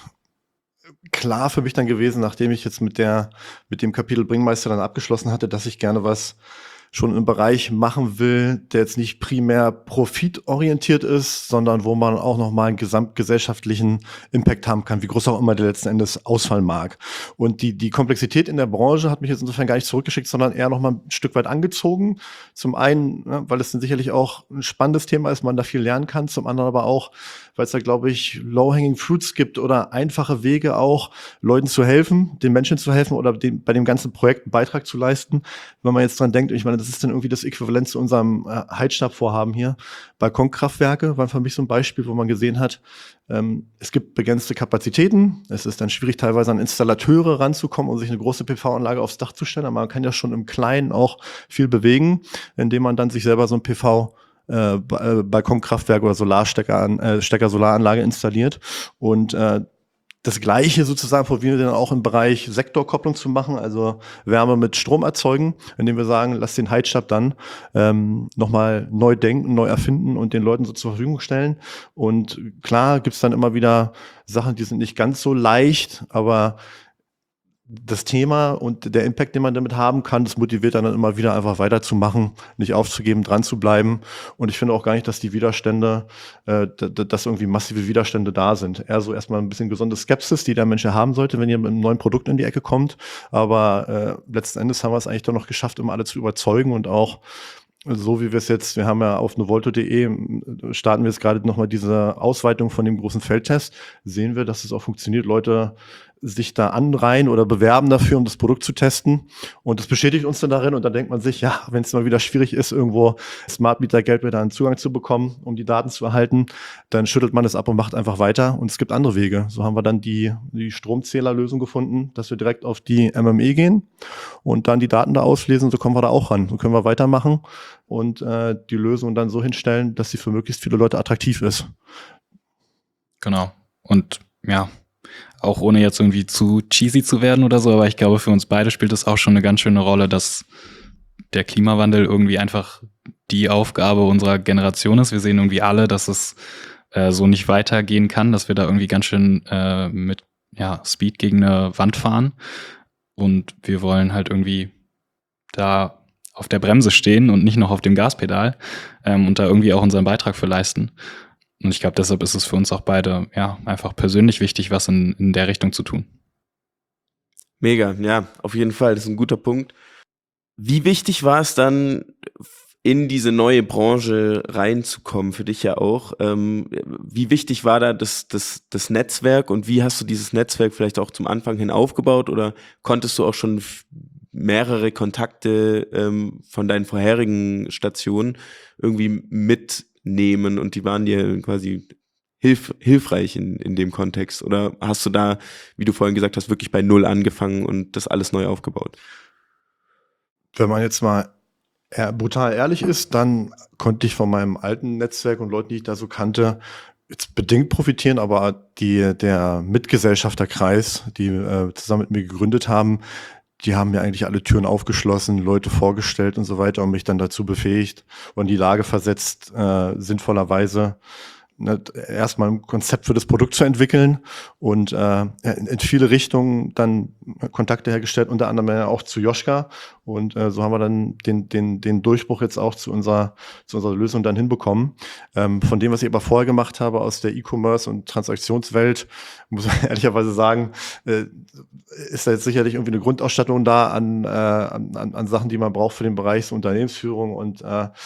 klar für mich dann gewesen, nachdem ich jetzt mit dem Kapitel Bringmeister dann abgeschlossen hatte, dass ich gerne was schon im Bereich machen will, der jetzt nicht primär profitorientiert ist, sondern wo man auch nochmal einen gesamtgesellschaftlichen Impact haben kann, wie groß auch immer der letzten Endes ausfallen mag. Und die Komplexität in der Branche hat mich jetzt insofern gar nicht zurückgeschickt, sondern eher nochmal ein Stück weit angezogen. Zum einen, weil es dann sicherlich auch ein spannendes Thema ist, man da viel lernen kann, zum anderen aber auch, weil es da, glaube ich, low-hanging fruits gibt oder einfache Wege auch, Leuten zu helfen, den Menschen zu helfen oder bei dem ganzen Projekt einen Beitrag zu leisten. Wenn man jetzt dran denkt, ich meine, das ist dann irgendwie das Äquivalent zu unserem Heizstabvorhaben hier. Balkonkraftwerke waren für mich so ein Beispiel, wo man gesehen hat, es gibt begrenzte Kapazitäten. Es ist dann schwierig, teilweise an Installateure ranzukommen und sich eine große PV-Anlage aufs Dach zu stellen. Aber man kann ja schon im Kleinen auch viel bewegen, indem man dann sich selber so ein Balkonkraftwerk oder Solaranlage installiert. Und das Gleiche sozusagen probieren wir dann auch im Bereich Sektorkopplung zu machen, also Wärme mit Strom erzeugen, indem wir sagen, lass den Heizstab dann nochmal neu denken, neu erfinden und den Leuten so zur Verfügung stellen. Und klar gibt's dann immer wieder Sachen, die sind nicht ganz so leicht, aber das Thema und der Impact, den man damit haben kann, das motiviert dann immer wieder einfach weiterzumachen, nicht aufzugeben, dran zu bleiben. Und ich finde auch gar nicht, dass die Widerstände, dass irgendwie massive Widerstände da sind. Eher so erstmal ein bisschen gesunde Skepsis, die der Mensch ja haben sollte, wenn ihr mit einem neuen Produkt in die Ecke kommt. Aber letzten Endes haben wir es eigentlich doch noch geschafft, immer alle zu überzeugen und auch so wie wir es jetzt, wir haben ja auf novolto.de, starten wir jetzt gerade nochmal diese Ausweitung von dem großen Feldtest, sehen wir, dass es auch funktioniert, Leute sich da anreihen oder bewerben dafür, um das Produkt zu testen. Und das bestätigt uns dann darin und dann denkt man sich, ja, wenn es mal wieder schwierig ist, irgendwo Smart Meter Gateway da einen Zugang zu bekommen, um die Daten zu erhalten, dann schüttelt man es ab und macht einfach weiter und es gibt andere Wege. So haben wir dann die Stromzählerlösung gefunden, dass wir direkt auf die MME gehen und dann die Daten da auslesen, so kommen wir da auch ran. So können wir weitermachen und die Lösung dann so hinstellen, dass sie für möglichst viele Leute attraktiv ist. Genau. Und ja, auch ohne jetzt irgendwie zu cheesy zu werden oder so, aber ich glaube, für uns beide spielt es auch schon eine ganz schöne Rolle, dass der Klimawandel irgendwie einfach die Aufgabe unserer Generation ist. Wir sehen irgendwie alle, dass es so nicht weitergehen kann, dass wir da irgendwie ganz schön mit Speed gegen eine Wand fahren. Und wir wollen halt irgendwie da auf der Bremse stehen und nicht noch auf dem Gaspedal und da irgendwie auch unseren Beitrag für leisten. Und ich glaube, deshalb ist es für uns auch beide einfach persönlich wichtig, was in der Richtung zu tun. Mega, ja, auf jeden Fall, das ist ein guter Punkt. Wie wichtig war es dann, in diese neue Branche reinzukommen, für dich ja auch? Wie wichtig war da das Netzwerk und wie hast du dieses Netzwerk vielleicht auch zum Anfang hin aufgebaut oder konntest du auch schon mehrere Kontakte von deinen vorherigen Stationen irgendwie mitnehmen und die waren dir quasi hilfreich in dem Kontext? Oder hast du da, wie du vorhin gesagt hast, wirklich bei Null angefangen und das alles neu aufgebaut? Wenn man jetzt mal brutal ehrlich ist, dann konnte ich von meinem alten Netzwerk und Leuten, die ich da so kannte, jetzt bedingt profitieren, aber der Mitgesellschafterkreis, die zusammen mit mir gegründet haben, die haben mir eigentlich alle Türen aufgeschlossen, Leute vorgestellt und so weiter und mich dann dazu befähigt und in die Lage versetzt, sinnvollerweise erstmal ein Konzept für das Produkt zu entwickeln und in viele Richtungen dann Kontakte hergestellt, unter anderem ja auch zu Joschka und so haben wir dann den Durchbruch jetzt auch zu unserer Lösung dann hinbekommen. Von dem, was ich aber vorher gemacht habe aus der E-Commerce und Transaktionswelt, muss ich ehrlicherweise sagen, ist da jetzt sicherlich irgendwie eine Grundausstattung da an Sachen, die man braucht für den Bereich so Unternehmensführung und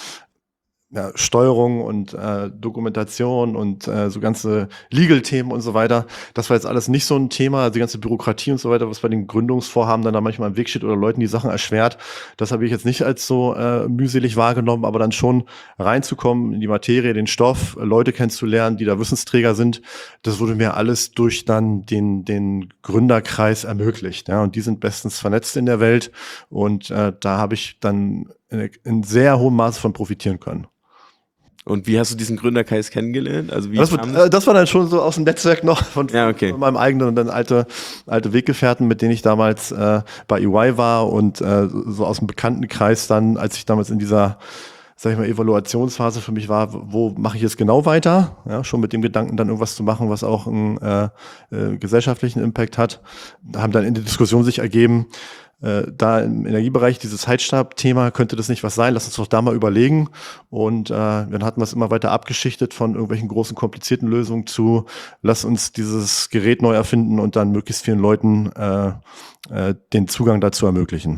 Steuerung und Dokumentation und so ganze Legal-Themen und so weiter. Das war jetzt alles nicht so ein Thema, also die ganze Bürokratie und so weiter, was bei den Gründungsvorhaben dann da manchmal im Weg steht oder Leuten die Sachen erschwert. Das habe ich jetzt nicht als so mühselig wahrgenommen, aber dann schon reinzukommen in die Materie, den Stoff, Leute kennenzulernen, die da Wissensträger sind, das wurde mir alles durch dann den Gründerkreis ermöglicht. Ja, und die sind bestens vernetzt in der Welt und da habe ich dann in sehr hohem Maße von profitieren können. Und wie hast du diesen Gründerkreis kennengelernt? Also wie Das kam war dann schon so aus dem Netzwerk noch von meinem eigenen und dann alte Weggefährten, mit denen ich damals bei EY war und so aus dem Bekanntenkreis dann, als ich damals in dieser, sag ich mal, Evaluationsphase für mich war, wo mache ich jetzt genau weiter? Ja, schon mit dem Gedanken, dann irgendwas zu machen, was auch einen gesellschaftlichen Impact hat. Da haben dann in der Diskussion sich ergeben, da im Energiebereich dieses Heizstab-Thema, könnte das nicht was sein? Lass uns doch da mal überlegen. Und dann hatten wir es immer weiter abgeschichtet von irgendwelchen großen, komplizierten Lösungen zu, lass uns dieses Gerät neu erfinden und dann möglichst vielen Leuten den Zugang dazu ermöglichen.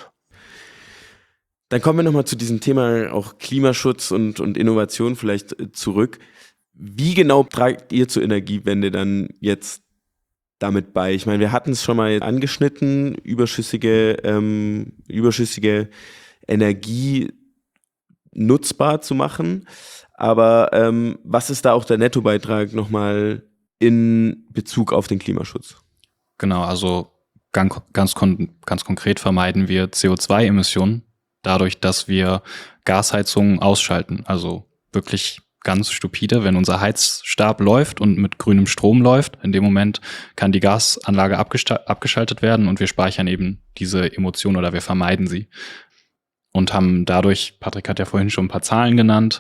Dann kommen wir nochmal zu diesem Thema auch Klimaschutz und Innovation vielleicht zurück. Wie genau tragt ihr zur Energiewende dann jetzt damit bei? Ich meine, wir hatten es schon mal angeschnitten, überschüssige Energie nutzbar zu machen. Aber was ist da auch der Nettobeitrag nochmal in Bezug auf den Klimaschutz? Genau, also ganz konkret vermeiden wir CO2-Emissionen dadurch, dass wir Gasheizungen ausschalten. Also wirklich ganz stupide, wenn unser Heizstab läuft und mit grünem Strom läuft, in dem Moment kann die Gasanlage abgeschaltet werden und wir speichern eben diese Emotion oder wir vermeiden sie. Und haben dadurch, Patrick hat ja vorhin schon ein paar Zahlen genannt,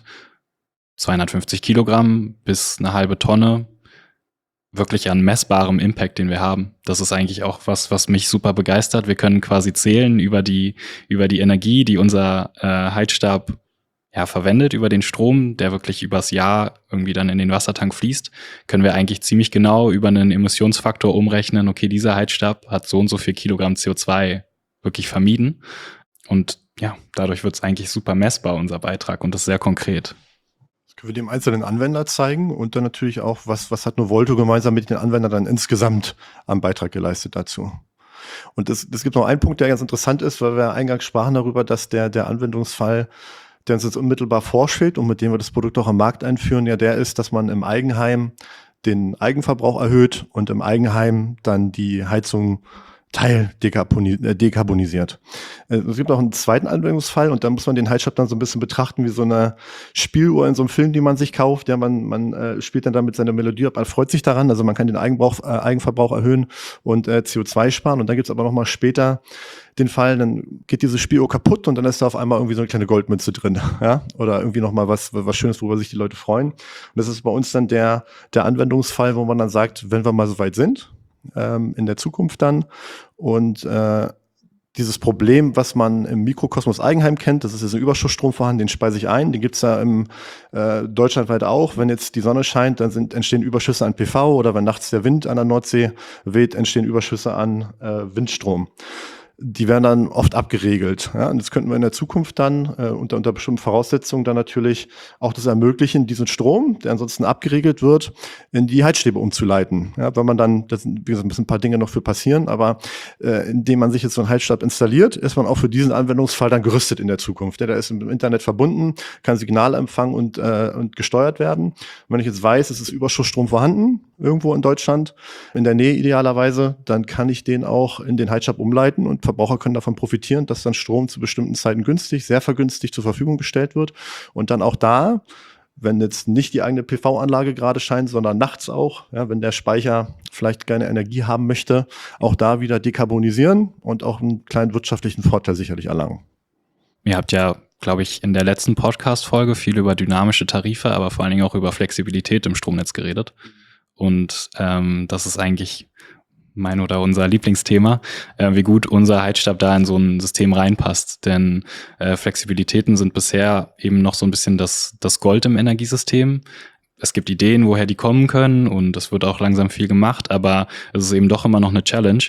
250 Kilogramm bis eine halbe Tonne, wirklich an messbarem Impact, den wir haben. Das ist eigentlich auch was mich super begeistert. Wir können quasi zählen über die Energie, die unser Heizstab verwendet, über den Strom, der wirklich übers Jahr irgendwie dann in den Wassertank fließt, können wir eigentlich ziemlich genau über einen Emissionsfaktor umrechnen, okay, dieser Heizstab hat so und so viel Kilogramm CO2 wirklich vermieden. Und ja, dadurch wird es eigentlich super messbar, unser Beitrag, und das ist sehr konkret. Das können wir dem einzelnen Anwender zeigen und dann natürlich auch, was hat Novolto gemeinsam mit den Anwendern dann insgesamt am Beitrag geleistet dazu. Und es gibt noch einen Punkt, der ganz interessant ist, weil wir eingangs sprachen darüber, dass der Anwendungsfall, der uns jetzt unmittelbar vorschwebt und mit dem wir das Produkt auch am Markt einführen, ja der ist, dass man im Eigenheim den Eigenverbrauch erhöht und im Eigenheim dann die Heizung dekarbonisiert. Es gibt auch einen zweiten Anwendungsfall und da muss man den Heizstab dann so ein bisschen betrachten wie so eine Spieluhr in so einem Film, die man sich kauft. Ja, man spielt dann damit seine Melodie ab, man freut sich daran, also man kann den Eigenverbrauch erhöhen und CO2 sparen. Und dann gibt's aber noch mal später den Fall, dann geht diese Spieluhr kaputt und dann ist da auf einmal irgendwie so eine kleine Goldmünze drin, ja, oder irgendwie noch mal was Schönes, worüber sich die Leute freuen. Und das ist bei uns dann der Anwendungsfall, wo man dann sagt, wenn wir mal so weit sind, in der Zukunft dann. Und dieses Problem, was man im Mikrokosmos Eigenheim kennt, das ist jetzt ein Überschussstrom vorhanden, den speise ich ein, den gibt's ja im deutschlandweit auch. Wenn jetzt die Sonne scheint, dann entstehen Überschüsse an PV oder wenn nachts der Wind an der Nordsee weht, entstehen Überschüsse an Windstrom. Die werden dann oft abgeregelt. Ja? Und das könnten wir in der Zukunft dann unter bestimmten Voraussetzungen dann natürlich auch das ermöglichen, diesen Strom, der ansonsten abgeregelt wird, in die Heizstäbe umzuleiten. Ja? Weil man dann, das sind, wie gesagt, ein paar Dinge noch für passieren, aber indem man sich jetzt so einen Heizstab installiert, ist man auch für diesen Anwendungsfall dann gerüstet in der Zukunft. Ja? Der ist im Internet verbunden, kann Signale empfangen und gesteuert werden. Und wenn ich jetzt weiß, es ist Überschussstrom vorhanden, irgendwo in Deutschland, in der Nähe idealerweise, dann kann ich den auch in den Heizstab umleiten und Verbraucher können davon profitieren, dass dann Strom zu bestimmten Zeiten günstig, sehr vergünstigt zur Verfügung gestellt wird. Und dann auch da, wenn jetzt nicht die eigene PV-Anlage gerade scheint, sondern nachts auch, ja, wenn der Speicher vielleicht keine Energie haben möchte, auch da wieder dekarbonisieren und auch einen kleinen wirtschaftlichen Vorteil sicherlich erlangen. Ihr habt ja, glaube ich, in der letzten Podcast-Folge viel über dynamische Tarife, aber vor allen Dingen auch über Flexibilität im Stromnetz geredet. Und das ist eigentlich mein oder unser Lieblingsthema, wie gut unser Heizstab da in so ein System reinpasst. Denn Flexibilitäten sind bisher eben noch so ein bisschen das Gold im Energiesystem. Es gibt Ideen, woher die kommen können und es wird auch langsam viel gemacht, aber es ist eben doch immer noch eine Challenge.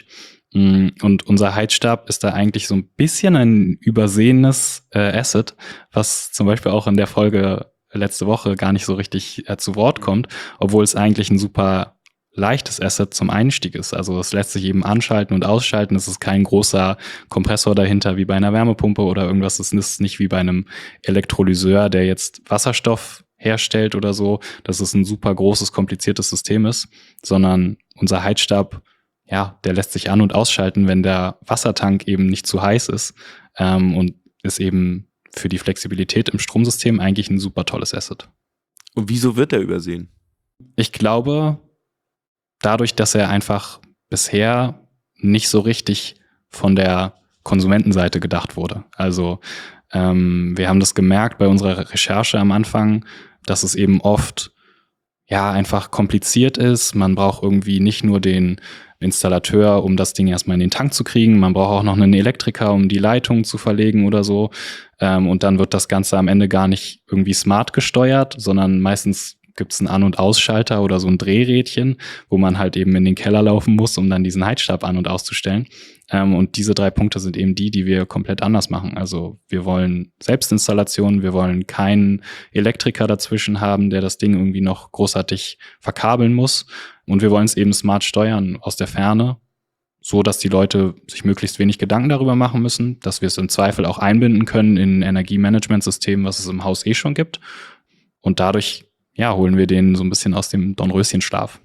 Und unser Heizstab ist da eigentlich so ein bisschen ein übersehenes Asset, was zum Beispiel auch in der Folge letzte Woche gar nicht so richtig zu Wort kommt, obwohl es eigentlich ein super leichtes Asset zum Einstieg ist. Also es lässt sich eben anschalten und ausschalten. Es ist kein großer Kompressor dahinter wie bei einer Wärmepumpe oder irgendwas. Es ist nicht wie bei einem Elektrolyseur, der jetzt Wasserstoff herstellt oder so, dass es ein super großes, kompliziertes System ist, sondern unser Heizstab, ja, der lässt sich an- und ausschalten, wenn der Wassertank eben nicht zu heiß ist und ist eben für die Flexibilität im Stromsystem eigentlich ein super tolles Asset. Und wieso wird er übersehen? Ich glaube, dadurch, dass er einfach bisher nicht so richtig von der Konsumentenseite gedacht wurde. Also wir haben das gemerkt bei unserer Recherche am Anfang, dass es eben oft einfach kompliziert ist. Man braucht irgendwie nicht nur den Installateur, um das Ding erstmal in den Tank zu kriegen. Man braucht auch noch einen Elektriker, um die Leitung zu verlegen oder so. Und dann wird das Ganze am Ende gar nicht irgendwie smart gesteuert, sondern meistens gibt es einen An- und Ausschalter oder so ein Drehrädchen, wo man halt eben in den Keller laufen muss, um dann diesen Heizstab an- und auszustellen. Und diese 3 Punkte sind eben die wir komplett anders machen. Also wir wollen Selbstinstallationen, wir wollen keinen Elektriker dazwischen haben, der das Ding irgendwie noch großartig verkabeln muss. Und wir wollen es eben smart steuern aus der Ferne, so dass die Leute sich möglichst wenig Gedanken darüber machen müssen, dass wir es im Zweifel auch einbinden können in ein Energiemanagementsystem, was es im Haus schon gibt. Und dadurch holen wir den so ein bisschen aus dem Dornröschenschlaf.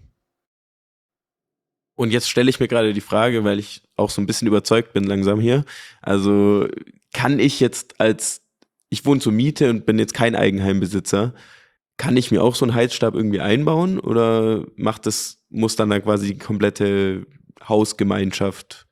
Und jetzt stelle ich mir gerade die Frage, weil ich auch so ein bisschen überzeugt bin langsam hier. Also kann ich jetzt ich wohne zur Miete und bin jetzt kein Eigenheimbesitzer, kann ich mir auch so einen Heizstab irgendwie einbauen oder muss dann da quasi die komplette Hausgemeinschaft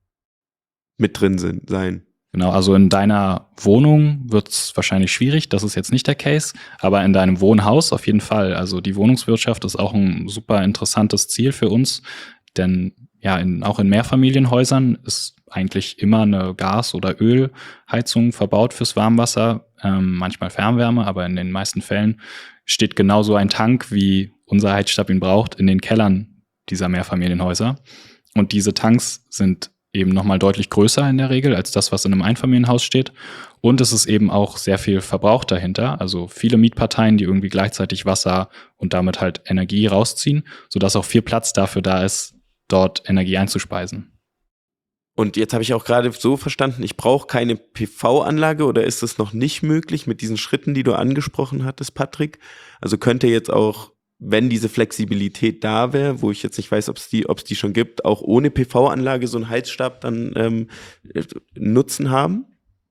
mit drin sein? Genau, also in deiner Wohnung wird's wahrscheinlich schwierig, das ist jetzt nicht der Case, aber in deinem Wohnhaus auf jeden Fall. Also die Wohnungswirtschaft ist auch ein super interessantes Ziel für uns, denn auch in Mehrfamilienhäusern ist eigentlich immer eine Gas- oder Ölheizung verbaut fürs Warmwasser, manchmal Fernwärme, aber in den meisten Fällen steht genauso ein Tank, wie unser Heizstab ihn braucht, in den Kellern dieser Mehrfamilienhäuser. Und diese Tanks sind eben nochmal deutlich größer in der Regel als das, was in einem Einfamilienhaus steht. Und es ist eben auch sehr viel Verbrauch dahinter. Also viele Mietparteien, die irgendwie gleichzeitig Wasser und damit halt Energie rausziehen, sodass auch viel Platz dafür da ist, dort Energie einzuspeisen. Und jetzt habe ich auch gerade so verstanden, ich brauche keine PV-Anlage oder ist es noch nicht möglich mit diesen Schritten, die du angesprochen hattest, Patrick? Also könnte jetzt auch, wenn diese Flexibilität da wäre, wo ich jetzt nicht weiß, ob es die schon gibt, auch ohne PV-Anlage so einen Heizstab dann Nutzen haben?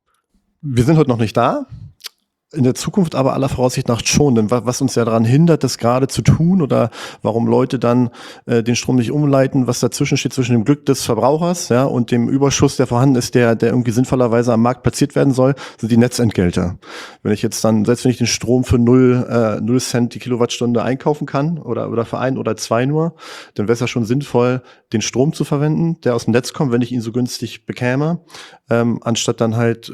Wir sind heute noch nicht da. In der Zukunft aber aller Voraussicht nach schon. Denn was uns ja daran hindert, das gerade zu tun oder warum Leute dann den Strom nicht umleiten, was dazwischen steht, zwischen dem Glück des Verbrauchers und dem Überschuss, der vorhanden ist, der irgendwie sinnvollerweise am Markt platziert werden soll, sind die Netzentgelte. Wenn ich jetzt dann, selbst wenn ich den Strom für 0 Cent die Kilowattstunde einkaufen kann oder für 1 oder 2 nur, dann wäre es ja schon sinnvoll, den Strom zu verwenden, der aus dem Netz kommt, wenn ich ihn so günstig bekäme, anstatt dann halt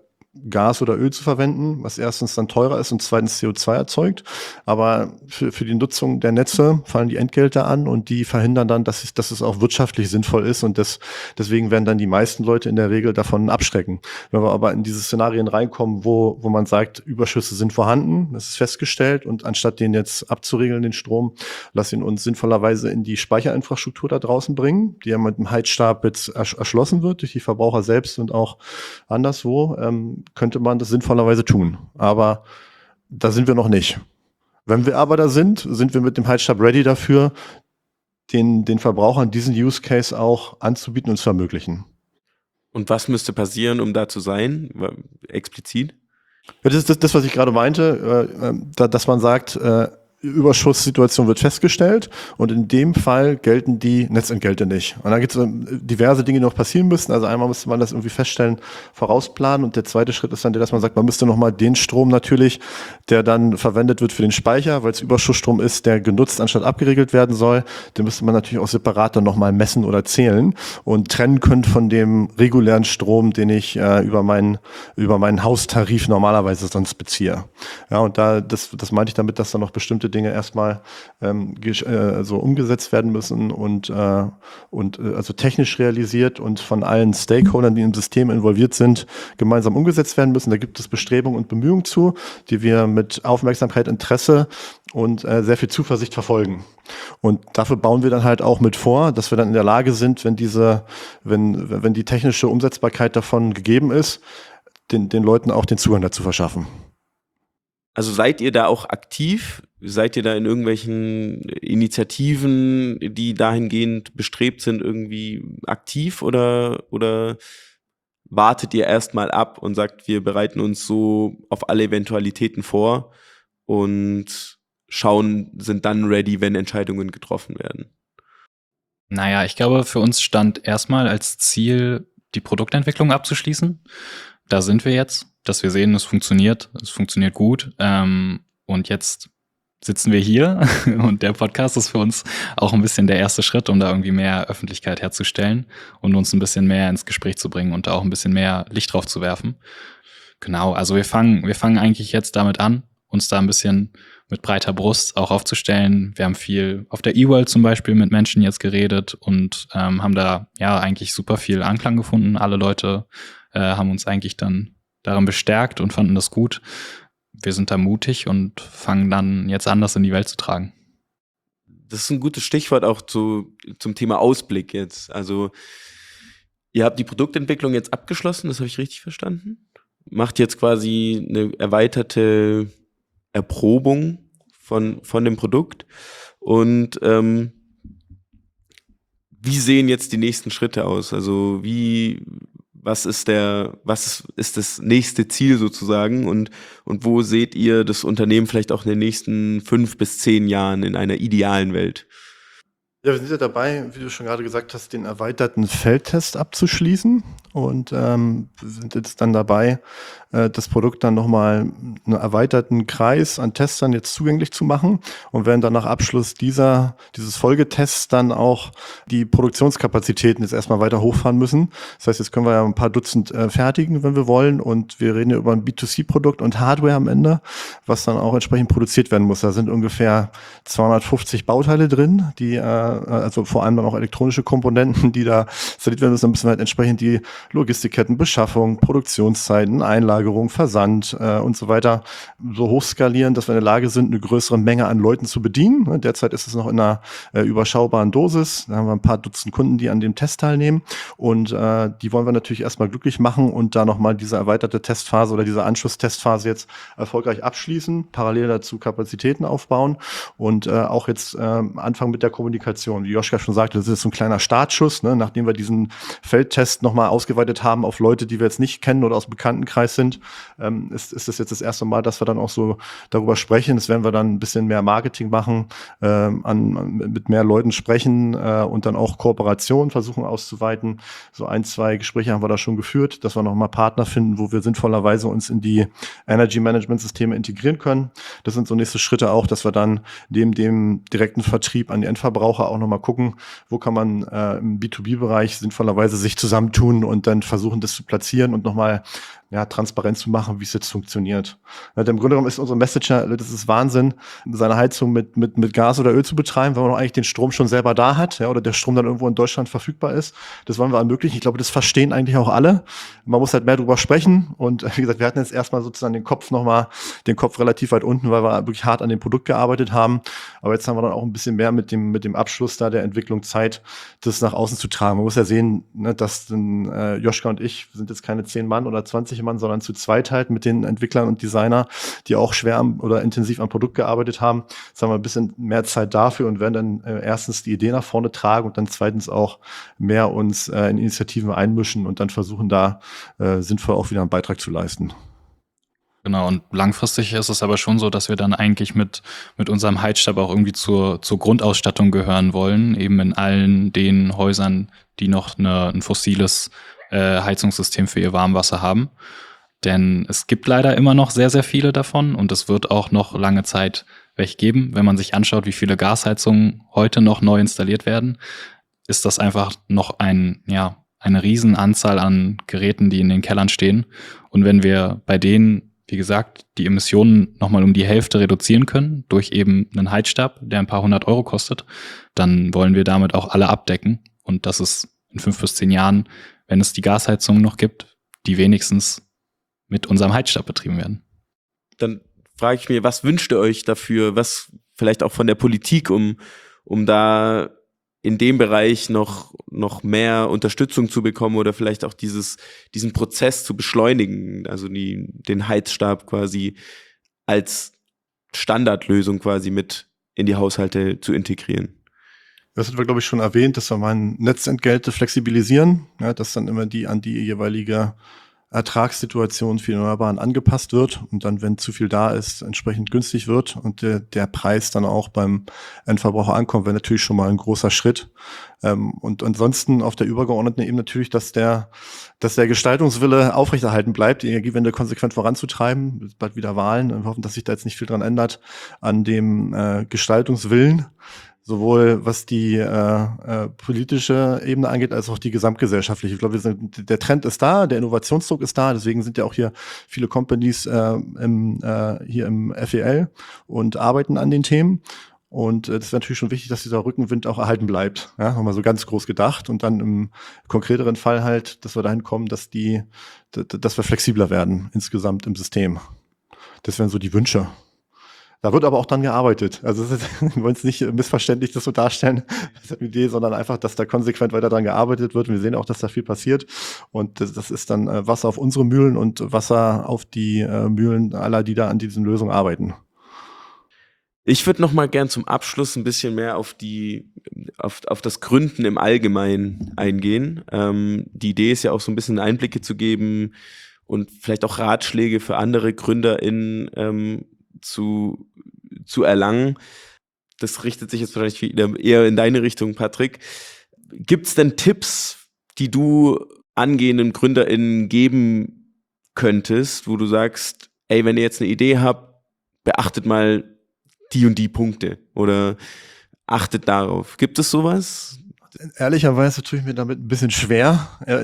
Gas oder Öl zu verwenden, was erstens dann teurer ist und zweitens CO2 erzeugt. Aber für die Nutzung der Netze fallen die Entgelte an und die verhindern dann, dass es auch wirtschaftlich sinnvoll ist und deswegen werden dann die meisten Leute in der Regel davon abschrecken. Wenn wir aber in diese Szenarien reinkommen, wo man sagt, Überschüsse sind vorhanden, das ist festgestellt und anstatt den jetzt abzuregeln, den Strom, lass ihn uns sinnvollerweise in die Speicherinfrastruktur da draußen bringen, die ja mit dem Heizstab jetzt erschlossen wird durch die Verbraucher selbst und auch anderswo, könnte man das sinnvollerweise tun. Aber da sind wir noch nicht. Wenn wir aber da sind wir mit dem Heizstab ready dafür, den Verbrauchern diesen Use Case auch anzubieten und zu ermöglichen. Und was müsste passieren, um da zu sein, explizit? Ja, das ist das, was ich gerade meinte, dass man sagt, Überschusssituation wird festgestellt und in dem Fall gelten die Netzentgelte nicht. Und dann gibt es diverse Dinge, die noch passieren müssen. Also einmal müsste man das irgendwie feststellen, vorausplanen und der zweite Schritt ist dann der, dass man sagt, man müsste nochmal den Strom natürlich, der dann verwendet wird für den Speicher, weil es Überschussstrom ist, der genutzt anstatt abgeregelt werden soll, den müsste man natürlich auch separat dann nochmal messen oder zählen und trennen können von dem regulären Strom, den ich über meinen Haustarif normalerweise sonst beziehe. Ja, und das meinte ich damit, dass da noch bestimmte Dinge erstmal so umgesetzt werden müssen und also technisch realisiert und von allen Stakeholdern, die im System involviert sind, gemeinsam umgesetzt werden müssen. Da gibt es Bestrebungen und Bemühungen zu, die wir mit Aufmerksamkeit, Interesse und sehr viel Zuversicht verfolgen. Und dafür bauen wir dann halt auch mit vor, dass wir dann in der Lage sind, wenn die technische Umsetzbarkeit davon gegeben ist, den Leuten auch den Zugang dazu verschaffen. Also seid ihr da auch aktiv? Seid ihr da in irgendwelchen Initiativen, die dahingehend bestrebt sind, irgendwie aktiv oder wartet ihr erstmal ab und sagt, wir bereiten uns so auf alle Eventualitäten vor und sind dann ready, wenn Entscheidungen getroffen werden? Naja, ich glaube, für uns stand erstmal als Ziel, die Produktentwicklung abzuschließen. Da sind wir jetzt, dass wir sehen, es funktioniert gut. Und jetzt sitzen wir hier und der Podcast ist für uns auch ein bisschen der erste Schritt, um da irgendwie mehr Öffentlichkeit herzustellen und uns ein bisschen mehr ins Gespräch zu bringen und da auch ein bisschen mehr Licht drauf zu werfen. Genau, also wir fangen eigentlich jetzt damit an, uns da ein bisschen mit breiter Brust auch aufzustellen. Wir haben viel auf der eWorld zum Beispiel mit Menschen jetzt geredet und haben da ja eigentlich super viel Anklang gefunden. Alle Leute haben uns eigentlich dann darin bestärkt und fanden das gut. Wir sind da mutig und fangen dann jetzt an, das in die Welt zu tragen. Das ist ein gutes Stichwort auch zum Thema Ausblick jetzt. Also ihr habt die Produktentwicklung jetzt abgeschlossen, das habe ich richtig verstanden? Macht jetzt quasi eine erweiterte Erprobung von dem Produkt. Und wie sehen jetzt die nächsten Schritte aus? Also was ist das nächste Ziel sozusagen und wo seht ihr das Unternehmen vielleicht auch in den nächsten 5 bis 10 Jahren in einer idealen Welt? Ja, wir sind ja dabei, wie du schon gerade gesagt hast, den erweiterten Feldtest abzuschließen und wir sind jetzt dann dabei, das Produkt dann nochmal einen erweiterten Kreis an Testern jetzt zugänglich zu machen und werden dann nach Abschluss dieses Folgetests dann auch die Produktionskapazitäten jetzt erstmal weiter hochfahren müssen. Das heißt, jetzt können wir ja ein paar Dutzend fertigen, wenn wir wollen, und wir reden ja über ein B2C-Produkt und Hardware am Ende, was dann auch entsprechend produziert werden muss. Da sind ungefähr 250 Bauteile drin, die also vor allem dann auch elektronische Komponenten, die da installiert werden müssen. Dann müssen wir halt entsprechend die Logistikketten, Beschaffung, Produktionszeiten, Einlagerung, Versand und so weiter so hochskalieren, dass wir in der Lage sind, eine größere Menge an Leuten zu bedienen. Derzeit ist es noch in einer überschaubaren Dosis. Da haben wir ein paar Dutzend Kunden, die an dem Test teilnehmen, und die wollen wir natürlich erstmal glücklich machen und da nochmal diese erweiterte Testphase oder diese Anschlusstestphase jetzt erfolgreich abschließen, parallel dazu Kapazitäten aufbauen und auch jetzt anfangen mit der Kommunikation. Wie Joschka schon sagte, das ist so ein kleiner Startschuss, ne? Nachdem wir diesen Feldtest nochmal ausgeweitet haben auf Leute, die wir jetzt nicht kennen oder aus dem Bekanntenkreis sind, ist das jetzt das erste Mal, dass wir dann auch so darüber sprechen. Das werden wir dann ein bisschen mehr Marketing machen, mit mehr Leuten sprechen und dann auch Kooperationen versuchen auszuweiten. So 1, 2 Gespräche haben wir da schon geführt, dass wir nochmal Partner finden, wo wir sinnvollerweise uns in die Energy-Management-Systeme integrieren können. Das sind so nächste Schritte auch, dass wir dann neben dem direkten Vertrieb an die Endverbraucher auch nochmal gucken, wo kann man im B2B-Bereich sinnvollerweise sich zusammentun und dann versuchen, das zu platzieren und nochmal transparent zu machen, wie es jetzt funktioniert. Im Grunde genommen ist unsere Message, das ist Wahnsinn, seine Heizung mit Gas oder Öl zu betreiben, wenn man eigentlich den Strom schon selber da hat, oder der Strom dann irgendwo in Deutschland verfügbar ist. Das wollen wir ermöglichen. Ich glaube, das verstehen eigentlich auch alle. Man muss halt mehr drüber sprechen, und wie gesagt, wir hatten jetzt erstmal sozusagen den Kopf relativ weit unten, weil wir wirklich hart an dem Produkt gearbeitet haben. Aber jetzt haben wir dann auch ein bisschen mehr mit dem Abschluss da der Entwicklung Zeit, das nach außen zu tragen. Man muss ja sehen, dass Joschka und ich sind jetzt keine 10 Mann oder 20 Mann, sondern zu zweit halt mit den Entwicklern und Designer, die auch schwer oder intensiv am Produkt gearbeitet haben. Jetzt haben wir ein bisschen mehr Zeit dafür und werden dann erstens die Idee nach vorne tragen und dann zweitens auch mehr uns in Initiativen einmischen und dann versuchen, da sinnvoll auch wieder einen Beitrag zu leisten. Genau, und langfristig ist es aber schon so, dass wir dann eigentlich mit unserem Heizstab auch irgendwie zur Grundausstattung gehören wollen, eben in allen den Häusern, die noch ein fossiles Heizungssystem für ihr Warmwasser haben. Denn es gibt leider immer noch sehr, sehr viele davon, und es wird auch noch lange Zeit welche geben. Wenn man sich anschaut, wie viele Gasheizungen heute noch neu installiert werden, ist das einfach noch eine Riesenanzahl an Geräten, die in den Kellern stehen. Und wenn wir bei denen, wie gesagt, die Emissionen nochmal um die Hälfte reduzieren können, durch eben einen Heizstab, der ein paar 100 Euro kostet, dann wollen wir damit auch alle abdecken. Und das ist in 5 bis 10 Jahren, wenn es die Gasheizungen noch gibt, die wenigstens mit unserem Heizstab betrieben werden. Dann frage ich mir, was wünscht ihr euch dafür, was vielleicht auch von der Politik, um da in dem Bereich noch mehr Unterstützung zu bekommen oder vielleicht auch diesen Prozess zu beschleunigen, also den Heizstab quasi als Standardlösung quasi mit in die Haushalte zu integrieren? Das hatten wir, glaube ich, schon erwähnt, dass wir mal Netzentgelte flexibilisieren, ja, dass dann immer an die jeweilige Ertragssituation für die Erneuerbaren angepasst wird und dann, wenn zu viel da ist, entsprechend günstig wird und der Preis dann auch beim Endverbraucher ankommt, wäre natürlich schon mal ein großer Schritt. Und ansonsten auf der übergeordneten Ebene natürlich, dass der Gestaltungswille aufrechterhalten bleibt, die Energiewende konsequent voranzutreiben. Es ist bald wieder Wahlen. Wir hoffen, dass sich da jetzt nicht viel dran ändert an dem Gestaltungswillen, sowohl was die politische Ebene angeht, als auch die gesamtgesellschaftliche. Ich glaube, der Trend ist da, der Innovationsdruck ist da, deswegen sind ja auch hier viele Companies hier im FEL und arbeiten an den Themen. Und das wäre natürlich schon wichtig, dass dieser Rückenwind auch erhalten bleibt. Ja, haben wir so ganz groß gedacht. Und dann im konkreteren Fall halt, dass wir dahin kommen, dass wir flexibler werden insgesamt im System. Das wären so die Wünsche. Da wird aber auch dran gearbeitet. Also wir wollen es nicht missverständlich das so darstellen, das ist eine Idee, sondern einfach, dass da konsequent weiter dran gearbeitet wird. Und wir sehen auch, dass da viel passiert. Und das ist dann Wasser auf unsere Mühlen und Wasser auf die Mühlen aller, die da an diesen Lösungen arbeiten. Ich würde noch mal gern zum Abschluss ein bisschen mehr auf das Gründen im Allgemeinen eingehen. Die Idee ist ja auch so ein bisschen Einblicke zu geben und vielleicht auch Ratschläge für andere GründerInnen zu erlangen. Das richtet sich jetzt wahrscheinlich wieder eher in deine Richtung, Patrick. Gibt's denn Tipps, die du angehenden GründerInnen geben könntest, wo du sagst, ey, wenn ihr jetzt eine Idee habt, beachtet mal die und die Punkte oder achtet darauf. Gibt es sowas? Ehrlicherweise tue ich mir damit ein bisschen schwer.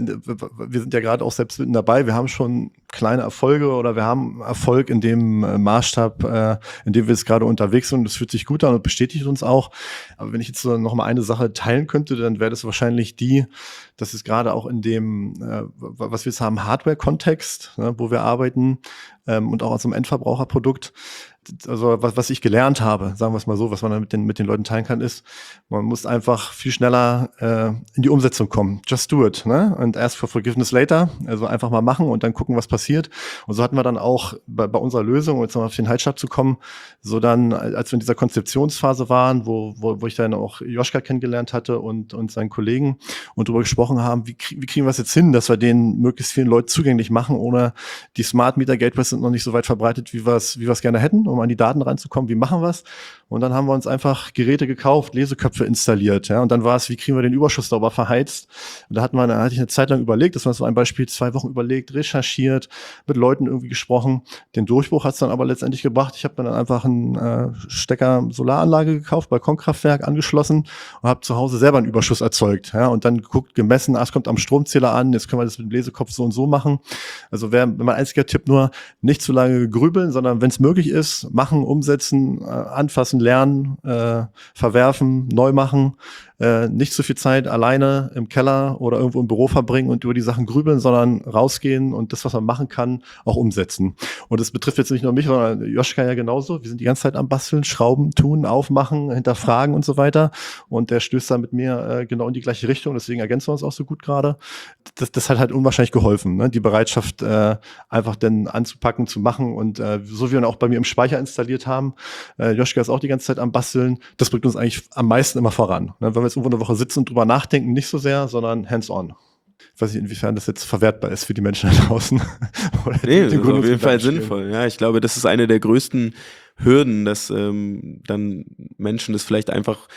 Wir sind ja gerade auch selbst mitten dabei. Wir haben schon kleine Erfolge oder wir haben Erfolg in dem Maßstab, in dem wir jetzt gerade unterwegs sind. Das fühlt sich gut an und bestätigt uns auch. Aber wenn ich jetzt noch mal eine Sache teilen könnte, dann wäre das wahrscheinlich dass es gerade auch in dem, was wir jetzt haben, Hardware-Kontext, wo wir arbeiten und auch aus einem Endverbraucherprodukt, also was ich gelernt habe, sagen wir es mal so, was man dann mit den Leuten teilen kann, ist, man muss einfach viel schneller in die Umsetzung kommen. Just do it, ne? Und ask for forgiveness later. Also einfach mal machen und dann gucken, was passiert. Und so hatten wir dann auch bei unserer Lösung, um jetzt nochmal auf den Heizstab zu kommen, so dann, als wir in dieser Konzeptionsphase waren, wo ich dann auch Joschka kennengelernt hatte und seinen Kollegen und darüber gesprochen haben, wie kriegen wir es jetzt hin, dass wir den möglichst vielen Leuten zugänglich machen, ohne die Smart Meter Gateways sind noch nicht so weit verbreitet, wie wir es gerne hätten, um an die Daten reinzukommen, wie machen wir es? Und dann haben wir uns einfach Geräte gekauft, Leseköpfe installiert, ja, und dann war es, wie kriegen wir den Überschuss sauber verheizt? Und da hatte ich eine Zeit lang überlegt, das war so ein Beispiel, 2 Wochen überlegt, recherchiert, mit Leuten irgendwie gesprochen. Den Durchbruch hat es dann aber letztendlich gebracht. Ich habe mir dann einfach einen Stecker-Solaranlage gekauft, Balkonkraftwerk angeschlossen und habe zu Hause selber einen Überschuss erzeugt, ja, und dann gemessen, es kommt am Stromzähler an, jetzt können wir das mit dem Lesekopf so und so machen. Also wäre mein einziger Tipp nur, nicht zu lange grübeln, sondern wenn es möglich ist, machen, umsetzen, anfassen, lernen, verwerfen, neu machen, nicht zu viel Zeit alleine im Keller oder irgendwo im Büro verbringen und über die Sachen grübeln, sondern rausgehen und das, was man machen kann, auch umsetzen. Und das betrifft jetzt nicht nur mich, sondern Joschka ja genauso. Wir sind die ganze Zeit am Basteln, Schrauben, tun, aufmachen, hinterfragen und so weiter. Und der stößt da mit mir genau in die gleiche Richtung. Deswegen ergänzen wir uns auch so gut gerade. Das hat halt unwahrscheinlich geholfen, ne? Die Bereitschaft, einfach dann anzupacken, zu machen. Und so wie wir ihn auch bei mir im Speicher installiert haben, Joschka ist auch die ganze Zeit am Basteln. Das bringt uns eigentlich am meisten immer voran. Ne? Wenn wir jetzt irgendwo eine Woche sitzen und drüber nachdenken, nicht so sehr, sondern hands-on. Ich weiß nicht, inwiefern das jetzt verwertbar ist für die Menschen da draußen. Nee, das ist auf jeden Fall sinnvoll. Ja, ich glaube, das ist eine der größten Hürden, dass dann Menschen das vielleicht einfach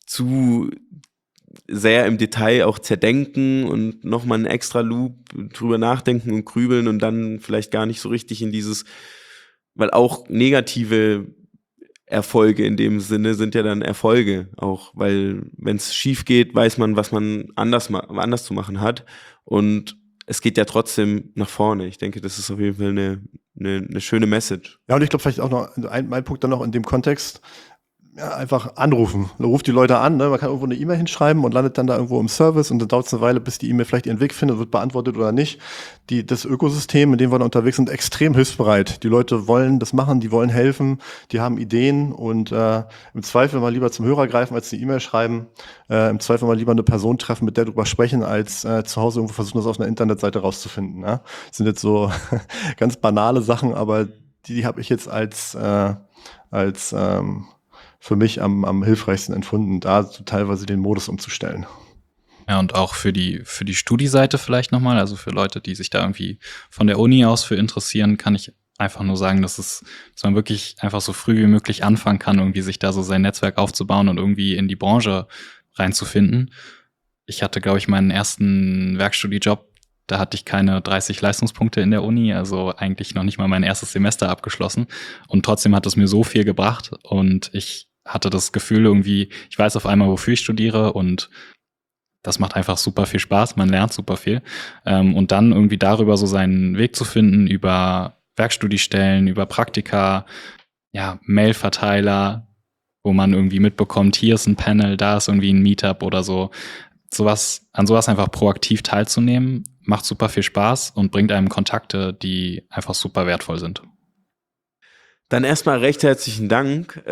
zu sehr im Detail auch zerdenken und nochmal einen extra Loop drüber nachdenken und grübeln und dann vielleicht gar nicht so richtig in dieses, weil auch negative Erfolge in dem Sinne sind ja dann Erfolge auch, weil wenn es schief geht, weiß man, was man anders zu machen hat und es geht ja trotzdem nach vorne. Ich denke, das ist auf jeden Fall eine schöne Message. Ja, und ich glaube vielleicht auch noch ein Punkt dann noch in dem Kontext, ja, einfach anrufen. Ruft die Leute an, ne? Man kann irgendwo eine E-Mail hinschreiben und landet dann da irgendwo im Service und dann dauert es eine Weile, bis die E-Mail vielleicht ihren Weg findet, wird beantwortet oder nicht. Das Ökosystem, in dem wir da unterwegs sind, extrem hilfsbereit. Die Leute wollen das machen, die wollen helfen, die haben Ideen und im Zweifel mal lieber zum Hörer greifen, als eine E-Mail schreiben. Im Zweifel mal lieber eine Person treffen, mit der drüber sprechen, als zu Hause irgendwo versuchen, das auf einer Internetseite rauszufinden. Ne? Das sind jetzt so ganz banale Sachen, aber die habe ich jetzt als für mich am hilfreichsten empfunden, da so teilweise den Modus umzustellen. Ja, und auch für die Studieseite vielleicht nochmal, also für Leute, die sich da irgendwie von der Uni aus für interessieren, kann ich einfach nur sagen, dass man wirklich einfach so früh wie möglich anfangen kann, irgendwie sich da so sein Netzwerk aufzubauen und irgendwie in die Branche reinzufinden. Ich hatte, glaube ich, meinen ersten Werkstudiejob, da hatte ich keine 30 Leistungspunkte in der Uni, also eigentlich noch nicht mal mein erstes Semester abgeschlossen. Und trotzdem hat es mir so viel gebracht und ich hatte das Gefühl irgendwie, ich weiß auf einmal, wofür ich studiere und das macht einfach super viel Spaß, man lernt super viel. Und dann irgendwie darüber so seinen Weg zu finden, über Werkstudiestellen, über Praktika, ja, Mailverteiler, wo man irgendwie mitbekommt, hier ist ein Panel, da ist irgendwie ein Meetup oder so. An sowas einfach proaktiv teilzunehmen, macht super viel Spaß und bringt einem Kontakte, die einfach super wertvoll sind. Dann erstmal recht herzlichen Dank.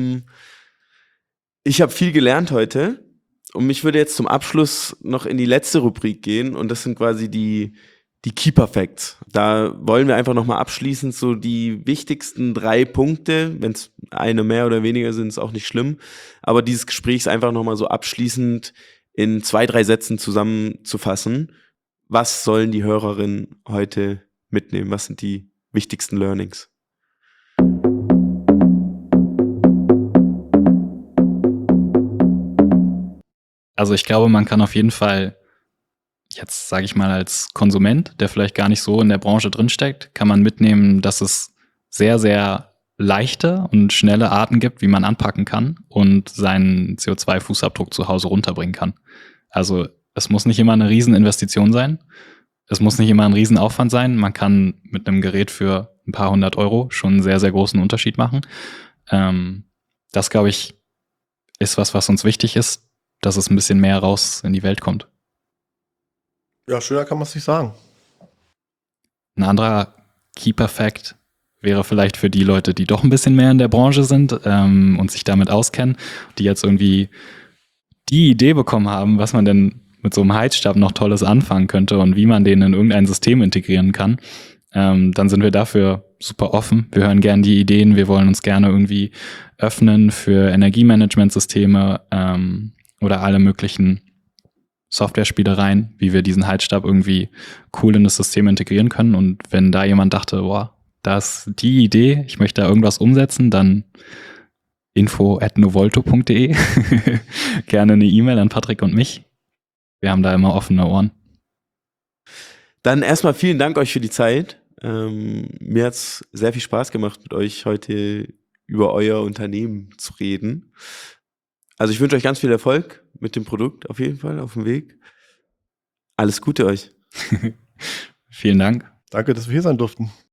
Ich habe viel gelernt heute und mich würde jetzt zum Abschluss noch in die letzte Rubrik gehen und das sind quasi die Keeper Facts. Da wollen wir einfach nochmal abschließend so die wichtigsten 3 Punkte, wenn es eine mehr oder weniger sind, ist auch nicht schlimm, aber dieses Gespräch ist einfach nochmal so abschließend in 2, 3 Sätzen zusammenzufassen. Was sollen die Hörerinnen heute mitnehmen? Was sind die wichtigsten Learnings? Also ich glaube, man kann auf jeden Fall, jetzt sage ich mal als Konsument, der vielleicht gar nicht so in der Branche drinsteckt, kann man mitnehmen, dass es sehr, sehr leichte und schnelle Arten gibt, wie man anpacken kann und seinen CO2-Fußabdruck zu Hause runterbringen kann. Also es muss nicht immer eine Rieseninvestition sein. Es muss nicht immer ein Riesenaufwand sein. Man kann mit einem Gerät für ein paar 100 Euro schon einen sehr, sehr großen Unterschied machen. Das, glaube ich, ist was uns wichtig ist, dass es ein bisschen mehr raus in die Welt kommt. Ja, schöner kann man es nicht sagen. Ein anderer Keeper-Fact wäre vielleicht für die Leute, die doch ein bisschen mehr in der Branche sind und sich damit auskennen, die jetzt irgendwie die Idee bekommen haben, was man denn mit so einem Heizstab noch Tolles anfangen könnte und wie man den in irgendein System integrieren kann. Dann sind wir dafür super offen. Wir hören gerne die Ideen. Wir wollen uns gerne irgendwie öffnen für Energiemanagementsysteme oder alle möglichen Software-Spielereien, wie wir diesen Heizstab irgendwie cool in das System integrieren können. Und wenn da jemand dachte, boah, da ist die Idee, ich möchte da irgendwas umsetzen, dann info@novolto.de. Gerne eine E-Mail an Patrick und mich. Wir haben da immer offene Ohren. Dann erstmal vielen Dank euch für die Zeit. Mir hat es sehr viel Spaß gemacht, mit euch heute über euer Unternehmen zu reden. Also ich wünsche euch ganz viel Erfolg mit dem Produkt, auf jeden Fall, auf dem Weg. Alles Gute euch. Vielen Dank. Danke, dass wir hier sein durften.